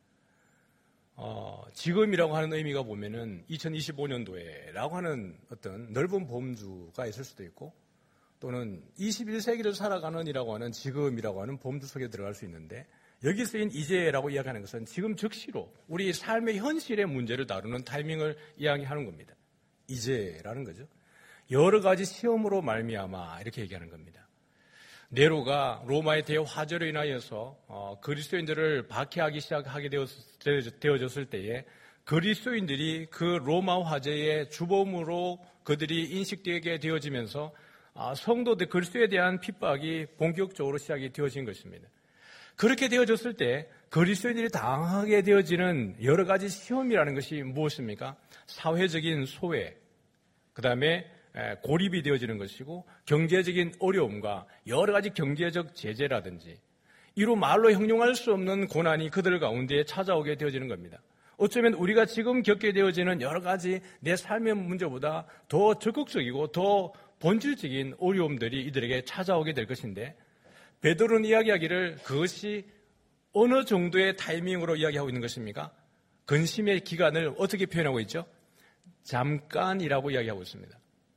지금이라고 하는 의미가 보면은 2025년도에라고 하는 어떤 넓은 범주가 있을 수도 있고, 또는 21세기를 살아가는이라고 하는 지금이라고 하는 범주 속에 들어갈 수 있는데, 여기 쓰인 이제라고 이야기하는 것은 지금 즉시로 우리 삶의 현실의 문제를 다루는 타이밍을 이야기하는 겁니다. 이제라는 거죠. 여러 가지 시험으로 말미암아 이렇게 얘기하는 겁니다. 네로가 로마의 대화재로 인하여서 그리스도인들을 박해하기 시작하게 되어졌을 때에 그리스도인들이 그 로마 화재의 주범으로 그들이 인식되게 되어지면서 성도들 그리스도에 대한 핍박이 본격적으로 시작이 되어진 것입니다. 그렇게 되어졌을 때 그리스도인들이 당하게 되어지는 여러 가지 시험이라는 것이 무엇입니까? 사회적인 소외, 그 다음에 고립이 되어지는 것이고, 경제적인 어려움과 여러 가지 경제적 제재라든지, 이로 말로 형용할 수 없는 고난이 그들 가운데 찾아오게 되어지는 겁니다. 어쩌면 우리가 지금 겪게 되어지는 여러 가지 내 삶의 문제보다 더 적극적이고 더 본질적인 어려움들이 이들에게 찾아오게 될 것인데, 베드로는 이야기하기를 그것이 어느 정도의 타이밍으로 이야기하고 있는 것입니까? 근심의 기간을 어떻게 표현하고 있죠? 잠깐이라고 이야기하고 있습니다.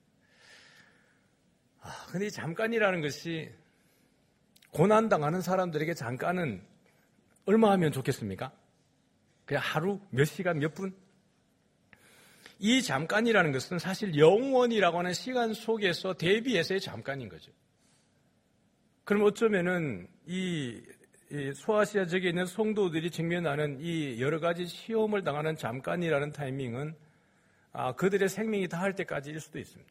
근데 이 잠깐이라는 것이 고난당하는 사람들에게 잠깐은 얼마 하면 좋겠습니까? 그냥 하루, 몇 시간, 몇 분? 이 잠깐이라는 것은 사실 영원이라고 하는 시간 속에서 대비해서의 잠깐인 거죠. 그럼 어쩌면은 이 소아시아 지역에 있는 성도들이 직면하는 이 여러 가지 시험을 당하는 잠깐이라는 타이밍은 그들의 생명이 다할 때까지일 수도 있습니다.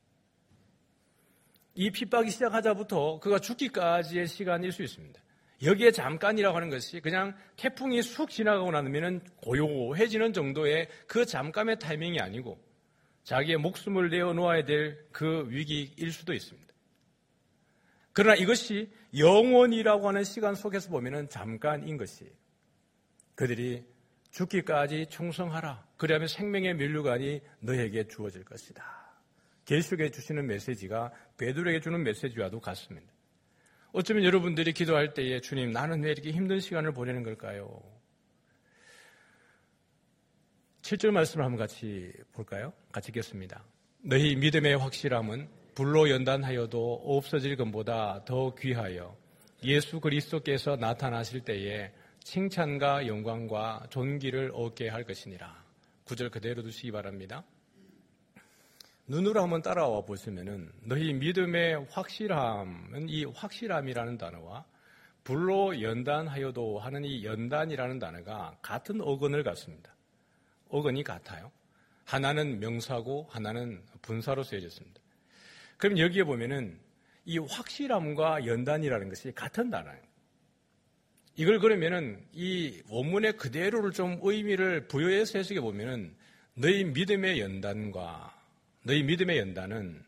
이 핍박이 시작하자부터 그가 죽기까지의 시간일 수 있습니다. 여기에 잠깐이라고 하는 것이 그냥 태풍이 쑥 지나가고 나면 고요해지는 정도의 그 잠깐의 타이밍이 아니고 자기의 목숨을 내어놓아야 될 그 위기일 수도 있습니다. 그러나 이것이 영원이라고 하는 시간 속에서 보면 잠깐인 것이에요. 그들이 죽기까지 충성하라. 그리하면 생명의 면류관이 너에게 주어질 것이다. 계시록에 주시는 메시지가 베드로에게 주는 메시지와도 같습니다. 어쩌면 여러분들이 기도할 때에 주님, 나는 왜 이렇게 힘든 시간을 보내는 걸까요? 7절 말씀을 한번 같이 볼까요? 같이 읽겠습니다. 너희 믿음의 확실함은 불로 연단하여도 없어질 것보다 더 귀하여 예수 그리스도께서 나타나실 때에 칭찬과 영광과 존귀를 얻게 할 것이니라. 9절 그대로 두시기 바랍니다. 눈으로 한번 따라와 보시면은 너희 믿음의 확실함은 이 확실함이라는 단어와 불로 연단하여도 하는 이 연단이라는 단어가 같은 어근을 갖습니다. 어근이 같아요. 하나는 명사고 하나는 분사로 쓰여졌습니다. 그럼 여기에 보면은 이 확실함과 연단이라는 것이 같은 단어예요. 이걸 그러면은 이 원문의 그대로를 좀 의미를 부여해서 해석해 보면은 너희 믿음의 연단은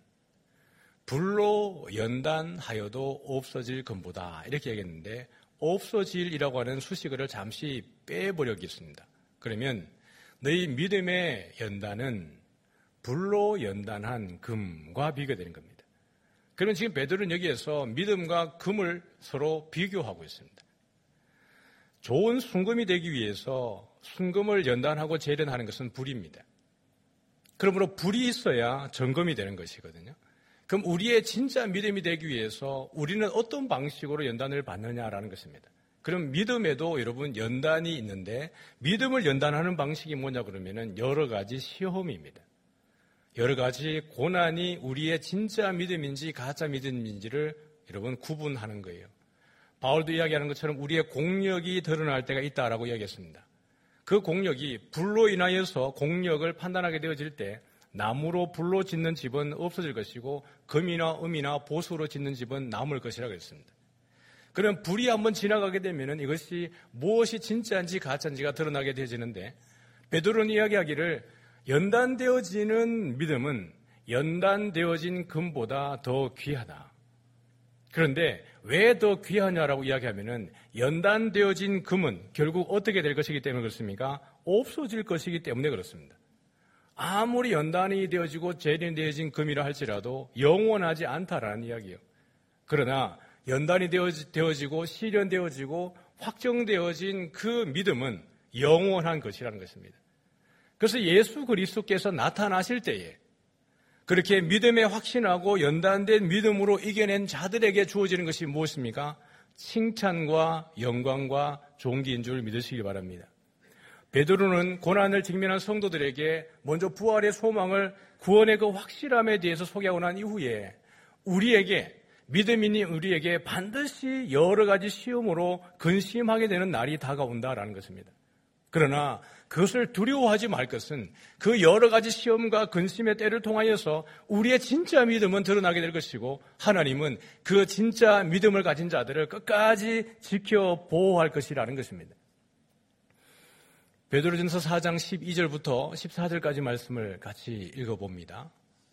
불로 연단하여도 없어질 것보다 이렇게 얘기했는데 없어질이라고 하는 수식어를 잠시 빼버리겠습니다. 그러면 너희 믿음의 연단은 불로 연단한 금과 비교되는 겁니다. 그러면 지금 베드로는 여기에서 믿음과 금을 서로 비교하고 있습니다. 좋은 순금이 되기 위해서 순금을 연단하고 재련하는 것은 불입니다. 그러므로 불이 있어야 점검이 되는 것이거든요. 그럼 우리의 진짜 믿음이 되기 위해서 우리는 어떤 방식으로 연단을 받느냐라는 것입니다. 그럼 믿음에도 여러분 연단이 있는데 믿음을 연단하는 방식이 뭐냐 그러면은 여러 가지 시험입니다. 여러 가지 고난이 우리의 진짜 믿음인지 가짜 믿음인지를 여러분 구분하는 거예요. 바울도 이야기하는 것처럼 우리의 공력이 드러날 때가 있다라고 이야기했습니다. 그 공력이 불로 인하여서 공력을 판단하게 되어질 때 나무로 불로 짓는 집은 없어질 것이고 금이나 음이나 보수로 짓는 집은 남을 것이라고 했습니다. 그럼 불이 한번 지나가게 되면 이것이 무엇이 진짜인지 가짜인지가 드러나게 되어지는데 베드로는 이야기하기를 연단되어지는 믿음은 연단되어진 금보다 더 귀하다. 그런데 왜 더 귀하냐라고 이야기하면은 연단되어진 금은 결국 어떻게 될 것이기 때문에 그렇습니까? 없어질 것이기 때문에 그렇습니다. 아무리 연단이 되어지고 재련되어진 금이라 할지라도 영원하지 않다라는 이야기예요. 그러나 연단이 되어지고 실현되어지고 확정되어진 그 믿음은 영원한 것이라는 것입니다. 그래서 예수 그리스도께서 나타나실 때에 그렇게 믿음에 확신하고 연단된 믿음으로 이겨낸 자들에게 주어지는 것이 무엇입니까? 칭찬과 영광과 존귀인 줄 믿으시기 바랍니다. 베드로는 고난을 직면한 성도들에게 먼저 부활의 소망을 구원의 그 확실함에 대해서 소개하고 난 이후에 우리에게 믿음인이 우리에게 반드시 여러 가지 시험으로 근심하게 되는 날이 다가온다라는 것입니다. 그러나 그것을 두려워하지 말 것은 그 여러 가지 시험과 근심의 때를 통하여서 우리의 진짜 믿음은 드러나게 될 것이고 하나님은 그 진짜 믿음을 가진 자들을 끝까지 지켜 보호할 것이라는 것입니다. 베드로전서 4장 12절부터 14절까지 말씀을 같이 읽어봅니다.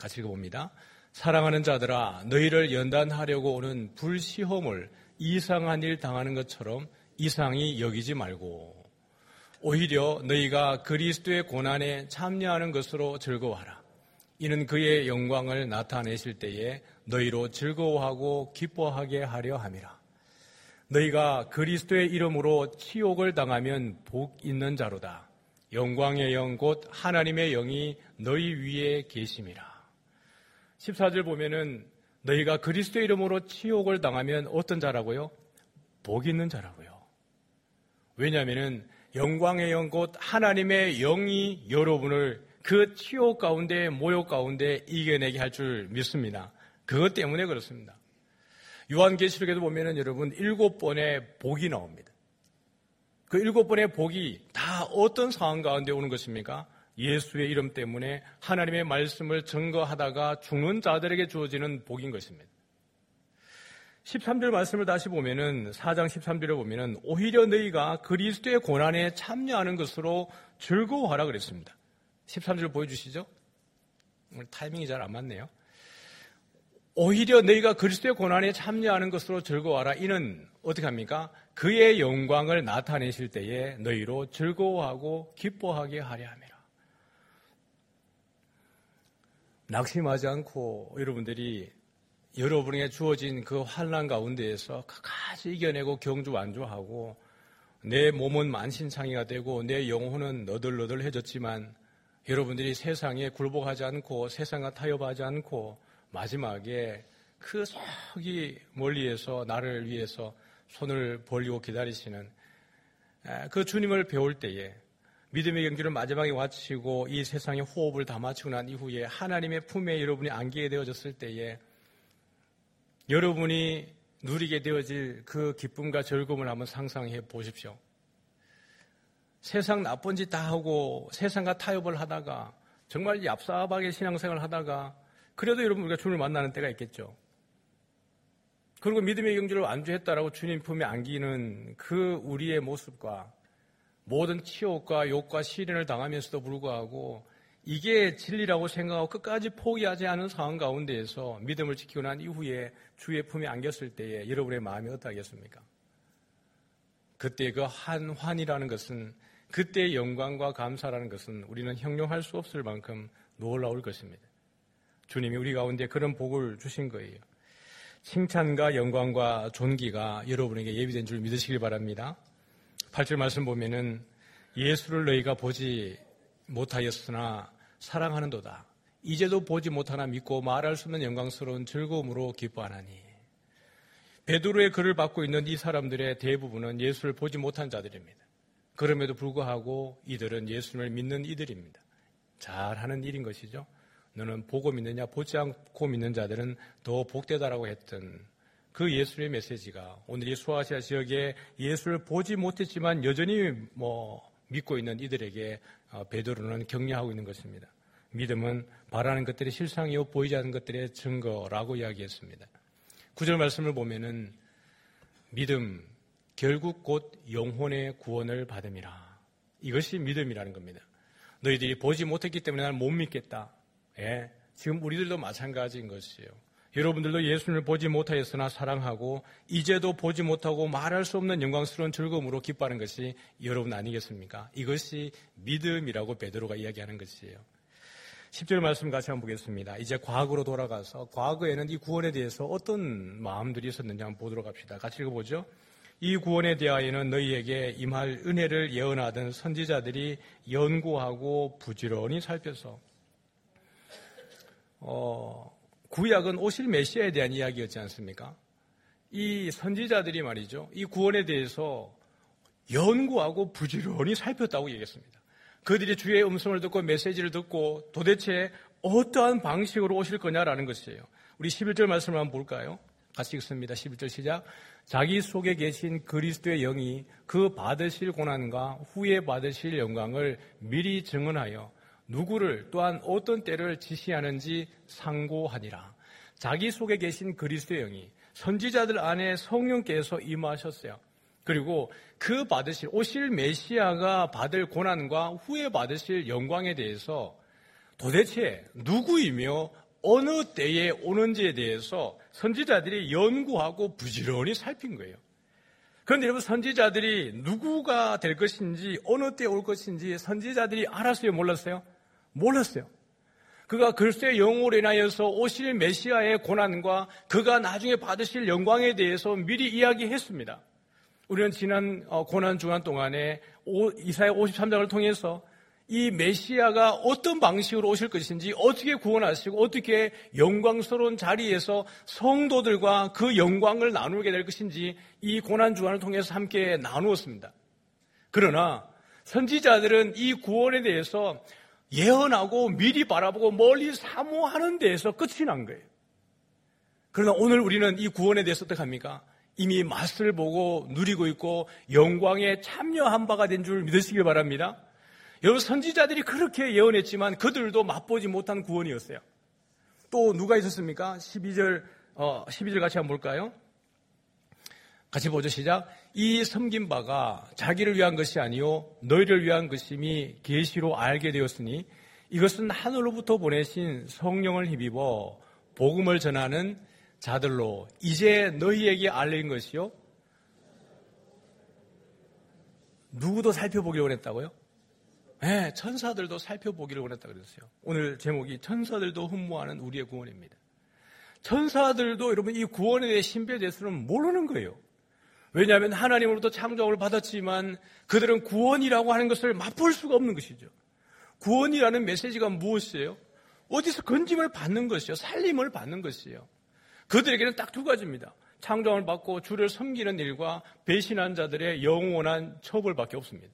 사랑하는 자들아 너희를 연단하려고 오는 불시험을 이상한 일 당하는 것처럼 이상히 여기지 말고 오히려 너희가 그리스도의 고난에 참여하는 것으로 즐거워하라. 이는 그의 영광을 나타내실 때에 너희로 즐거워하고 기뻐하게 하려 함이라. 너희가 그리스도의 이름으로 치욕을 당하면 복 있는 자로다. 영광의 영 곧 하나님의 영이 너희 위에 계심이라. 14절 보면은 너희가 그리스도의 이름으로 치욕을 당하면 어떤 자라고요? 복 있는 자라고요. 왜냐하면은 영광의 영 곧 하나님의 영이 여러분을 그 치욕 가운데 모욕 가운데 이겨내게 할 줄 믿습니다. 그것 때문에 그렇습니다. 요한계시록에도 보면은 여러분 7번의 복이 나옵니다. 그 7번의 복이 다 어떤 상황 가운데 오는 것입니까? 예수의 이름 때문에 하나님의 말씀을 증거하다가 죽는 자들에게 주어지는 복인 것입니다. 13절 말씀을 다시 보면은 4장 13절에 보면은 오히려 너희가 그리스도의 고난에 참여하는 것으로 즐거워하라 그랬습니다. 13절 보여주시죠? 오늘 타이밍이 잘 안 맞네요. 오히려 너희가 그리스도의 고난에 참여하는 것으로 즐거워하라. 이는 어떻게 합니까? 그의 영광을 나타내실 때에 너희로 즐거워하고 기뻐하게 하려 함이라. 낙심하지 않고 여러분들이 여러분에게 주어진 그 환난 가운데에서 끝까지 이겨내고 경주완주하고 내 몸은 만신창이가 되고 내 영혼은 너덜너덜해졌지만 여러분들이 세상에 굴복하지 않고 세상과 타협하지 않고 마지막에 그 저기 멀리에서 나를 위해서 손을 벌리고 기다리시는 그 주님을 배울 때에 믿음의 경주를 마지막에 마치고 이 세상에 호흡을 다 마치고 난 이후에 하나님의 품에 여러분이 안기게 되어졌을 때에 여러분이 누리게 되어질 그 기쁨과 즐거움을 한번 상상해 보십시오. 세상 나쁜 짓 다 하고 세상과 타협을 하다가 정말 얍삽하게 신앙생활을 하다가 그래도 여러분 우리가 주님을 만나는 때가 있겠죠. 그리고 믿음의 경주를 완주했다라고 주님 품에 안기는 그 우리의 모습과 모든 치욕과 욕과 시련을 당하면서도 불구하고 이게 진리라고 생각하고 끝까지 포기하지 않은 상황 가운데에서 믿음을 지키고 난 이후에 주의 품에 안겼을 때에 여러분의 마음이 어떠하겠습니까? 그때 그 환이라는 것은 그때의 영광과 감사라는 것은 우리는 형용할 수 없을 만큼 놀라울 것입니다. 주님이 우리 가운데 그런 복을 주신 거예요. 칭찬과 영광과 존귀가 여러분에게 예비된 줄 믿으시길 바랍니다. 8절 말씀 보면은 예수를 너희가 보지 못하였으나 사랑하는도다. 이제도 보지 못하나 믿고 말할 수 없는 영광스러운 즐거움으로 기뻐하나니. 베드로의 글을 받고 있는 이 사람들의 대부분은 예수를 보지 못한 자들입니다. 그럼에도 불구하고 이들은 예수님을 믿는 이들입니다. 잘하는 일인 것이죠. 너는 보고 믿느냐 보지 않고 믿는 자들은 더 복되다라고 했던 그 예수의 메시지가 오늘 이 소아시아 지역에 예수를 보지 못했지만 여전히 믿고 있는 이들에게 베드로는 격려하고 있는 것입니다. 믿음은 바라는 것들의 실상이요 보이지 않는 것들의 증거라고 이야기했습니다. 9절 말씀을 보면은 믿음 결국 곧 영혼의 구원을 받음이라. 이것이 믿음이라는 겁니다. 너희들이 보지 못했기 때문에 나는 못 믿겠다. 예, 지금 우리들도 마찬가지인 것이에요. 여러분들도 예수님을 보지 못하였으나 사랑하고 이제도 보지 못하고 말할 수 없는 영광스러운 즐거움으로 기뻐하는 것이 여러분 아니겠습니까? 이것이 믿음이라고 베드로가 이야기하는 것이에요. 10절 말씀 같이 한번 보겠습니다. 이제 과거로 돌아가서 과거에는 이 구원에 대해서 어떤 마음들이 있었는지 한번 보도록 합시다. 같이 읽어보죠. 이 구원에 대하여는 너희에게 임할 은혜를 예언하던 선지자들이 연구하고 부지런히 살펴서 구약은 오실 메시아에 대한 이야기였지 않습니까? 이 선지자들이 말이죠. 이 구원에 대해서 연구하고 부지런히 살폈다고 얘기했습니다. 그들이 주의 음성을 듣고 메시지를 듣고 도대체 어떠한 방식으로 오실 거냐라는 것이에요. 우리 11절 말씀을 한번 볼까요? 같이 읽습니다. 11절 시작. 자기 속에 계신 그리스도의 영이 그 받으실 고난과 후에 받으실 영광을 미리 증언하여 누구를 또한 어떤 때를 지시하는지 상고하니라. 자기 속에 계신 그리스도의 영이 선지자들 안에 성령께서 임하셨어요. 그리고 그 받으실 오실 메시아가 받을 고난과 후에 받으실 영광에 대해서 도대체 누구이며 어느 때에 오는지에 대해서 선지자들이 연구하고 부지런히 살핀 거예요. 그런데 여러분 선지자들이 누구가 될 것인지 어느 때에 올 것인지 선지자들이 알았어요? 몰랐어요? 몰랐어요. 그가 그리스도의 영으로 인하여서 오실 메시아의 고난과 그가 나중에 받으실 영광에 대해서 미리 이야기했습니다. 우리는 지난 고난 주간 동안에 이사야 53장을 통해서 이 메시아가 어떤 방식으로 오실 것인지 어떻게 구원하시고 어떻게 영광스러운 자리에서 성도들과 그 영광을 나누게 될 것인지 이 고난 주간을 통해서 함께 나누었습니다. 그러나 선지자들은 이 구원에 대해서 예언하고 미리 바라보고 멀리 사모하는 데에서 끝이 난 거예요. 그러나 오늘 우리는 이 구원에 대해서 어떻게 합니까? 이미 맛을 보고 누리고 있고 영광에 참여한 바가 된 줄 믿으시길 바랍니다. 여러분 선지자들이 그렇게 예언했지만 그들도 맛보지 못한 구원이었어요. 또 누가 있었습니까? 12절 같이 한번 볼까요? 같이 보죠. 시작. 이 섬긴 바가 자기를 위한 것이 아니요 너희를 위한 것임이 계시로 알게 되었으니 이것은 하늘로부터 보내신 성령을 힘입어 복음을 전하는 자들로 이제 너희에게 알린 것이요. 누구도 살펴보기를 원했다고요? 네, 천사들도 살펴보기를 원했다고 그랬어요. 오늘 제목이 천사들도 흠모하는 우리의 구원입니다. 천사들도 여러분 이 구원에 대해 신비에 대해서는 모르는 거예요. 왜냐하면 하나님으로부터 창조함을 받았지만 그들은 구원이라고 하는 것을 맛볼 수가 없는 것이죠. 구원이라는 메시지가 무엇이에요? 어디서 건짐을 받는 것이요, 살림을 받는 것이에요. 그들에게는 딱 두 가지입니다. 창조함을 받고 주를 섬기는 일과 배신한 자들의 영원한 처벌밖에 없습니다.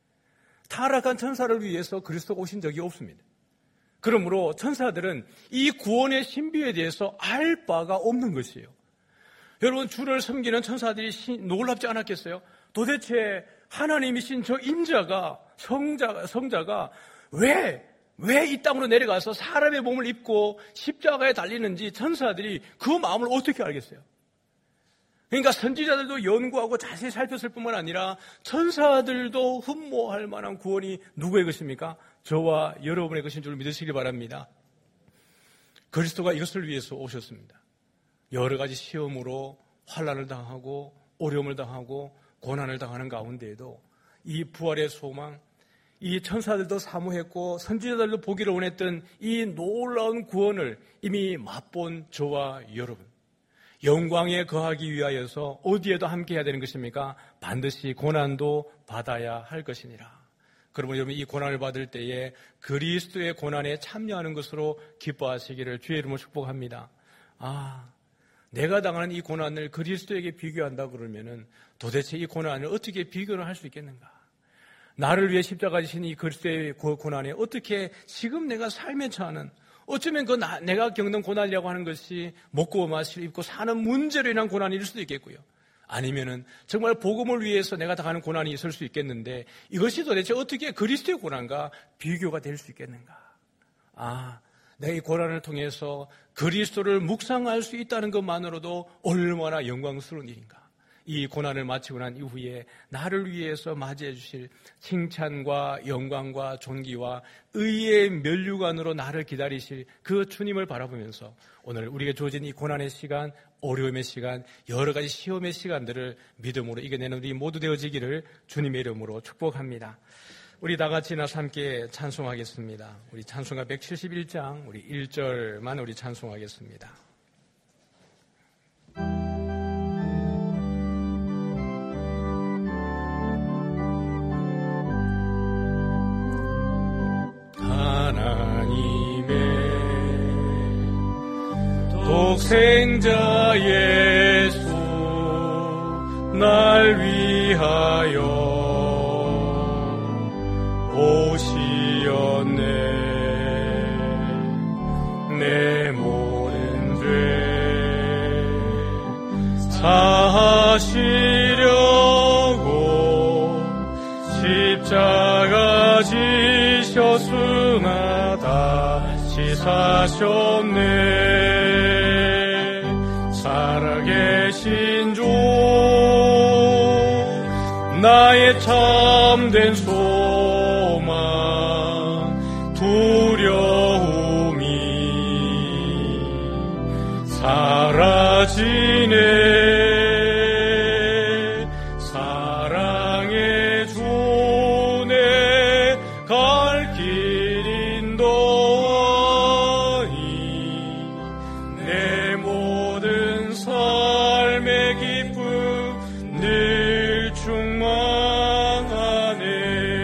타락한 천사를 위해서 그리스도가 오신 적이 없습니다. 그러므로 천사들은 이 구원의 신비에 대해서 알 바가 없는 것이에요. 여러분, 주를 섬기는 천사들이 놀랍지 않았겠어요? 도대체 하나님이신 저 인자가, 성자가 왜 이 땅으로 내려가서 사람의 몸을 입고 십자가에 달리는지 천사들이 그 마음을 어떻게 알겠어요? 그러니까 선지자들도 연구하고 자세히 살폈을 뿐만 아니라 천사들도 흠모할 만한 구원이 누구의 것입니까? 저와 여러분의 것인 줄 믿으시기 바랍니다. 그리스도가 이것을 위해서 오셨습니다. 여러 가지 시험으로 환난을 당하고 어려움을 당하고 고난을 당하는 가운데에도 이 부활의 소망, 이 천사들도 사모했고 선지자들도 보기를 원했던 이 놀라운 구원을 이미 맛본 저와 여러분, 영광에 거하기 위하여서 어디에도 함께 해야 되는 것입니까? 반드시 고난도 받아야 할 것이니라. 그러면 여러분, 이 고난을 받을 때에 그리스도의 고난에 참여하는 것으로 기뻐하시기를 주의 이름으로 축복합니다. 내가 당하는 이 고난을 그리스도에게 비교한다 그러면은 도대체 이 고난을 어떻게 비교를 할 수 있겠는가? 나를 위해 십자가 지신 이 그리스도의 고난에 어떻게 지금 내가 삶에 처하는, 어쩌면 내가 겪는 고난이라고 하는 것이 먹고 마시고 입고 사는 문제로 인한 고난일 수도 있겠고요. 아니면은 정말 복음을 위해서 내가 당하는 고난이 있을 수 있겠는데 이것이 도대체 어떻게 그리스도의 고난과 비교가 될 수 있겠는가? 내가 이 고난을 통해서 그리스도를 묵상할 수 있다는 것만으로도 얼마나 영광스러운 일인가. 이 고난을 마치고 난 이후에 나를 위해서 맞이해 주실 칭찬과 영광과 존귀와 의의 면류관으로 나를 기다리실 그 주님을 바라보면서 오늘 우리에게 주어진 이 고난의 시간, 어려움의 시간, 여러 가지 시험의 시간들을 믿음으로 이겨내는 우리 모두 되어지기를 주님의 이름으로 축복합니다. 우리 다 같이 나서 함께 찬송하겠습니다. 우리 찬송가 171장 우리 1절만 우리 찬송하겠습니다. 하나님의 독생자 예수 날 위하여 오시었네. 내 모든 죄 사하시려고 십자가 지셨으나 다시 사셨네. 살아계신 주 나의 참된 소망 두려움이 사라지네. 사랑의 주내 갈 길 인도하니 내 모든 삶의 기쁨 늘 충만하네.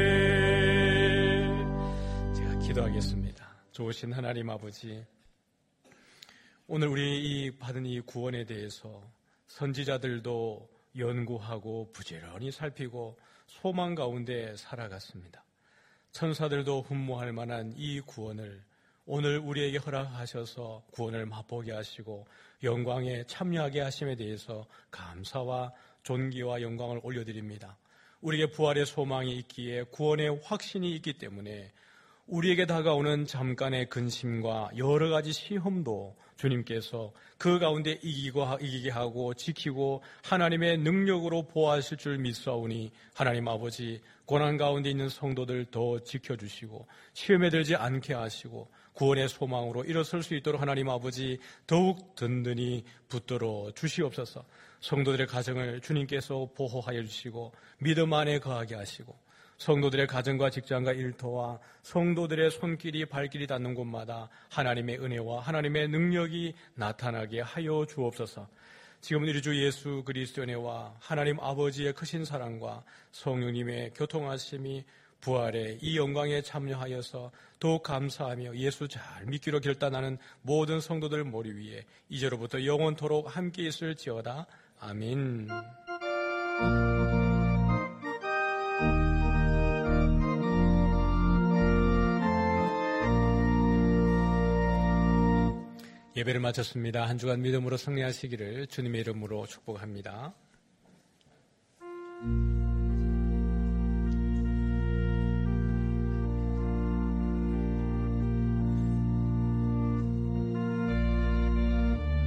제가 기도하겠습니다. 좋으신 하나님 아버지, 오늘 우리 이 받은 이 구원에 대해서 선지자들도 연구하고 부지런히 살피고 소망 가운데 살아갔습니다. 천사들도 흠모할 만한 이 구원을 오늘 우리에게 허락하셔서 구원을 맛보게 하시고 영광에 참여하게 하심에 대해서 감사와 존귀와 영광을 올려드립니다. 우리에게 부활의 소망이 있기에 구원의 확신이 있기 때문에 우리에게 다가오는 잠깐의 근심과 여러 가지 시험도 주님께서 그 가운데 이기게 하고 지키고 하나님의 능력으로 보호하실 줄 믿사오니 하나님 아버지 고난 가운데 있는 성도들 더 지켜주시고 시험에 들지 않게 하시고 구원의 소망으로 일어설 수 있도록 하나님 아버지 더욱 든든히 붙들어 주시옵소서. 성도들의 가정을 주님께서 보호하여 주시고 믿음 안에 거하게 하시고 성도들의 가정과 직장과 일터와 성도들의 손길이 발길이 닿는 곳마다 하나님의 은혜와 하나님의 능력이 나타나게 하여 주옵소서. 지금 우리 주 예수 그리스도의 은혜와 하나님 아버지의 크신 사랑과 성령님의 교통하심이 부활의 이 영광에 참여하여서 더욱 감사하며 예수 잘 믿기로 결단하는 모든 성도들 머리 위에 이제로부터 영원토록 함께 있을지어다. 아멘. 예배를 마쳤습니다. 한 주간 믿음으로 승리하시기를 주님의 이름으로 축복합니다.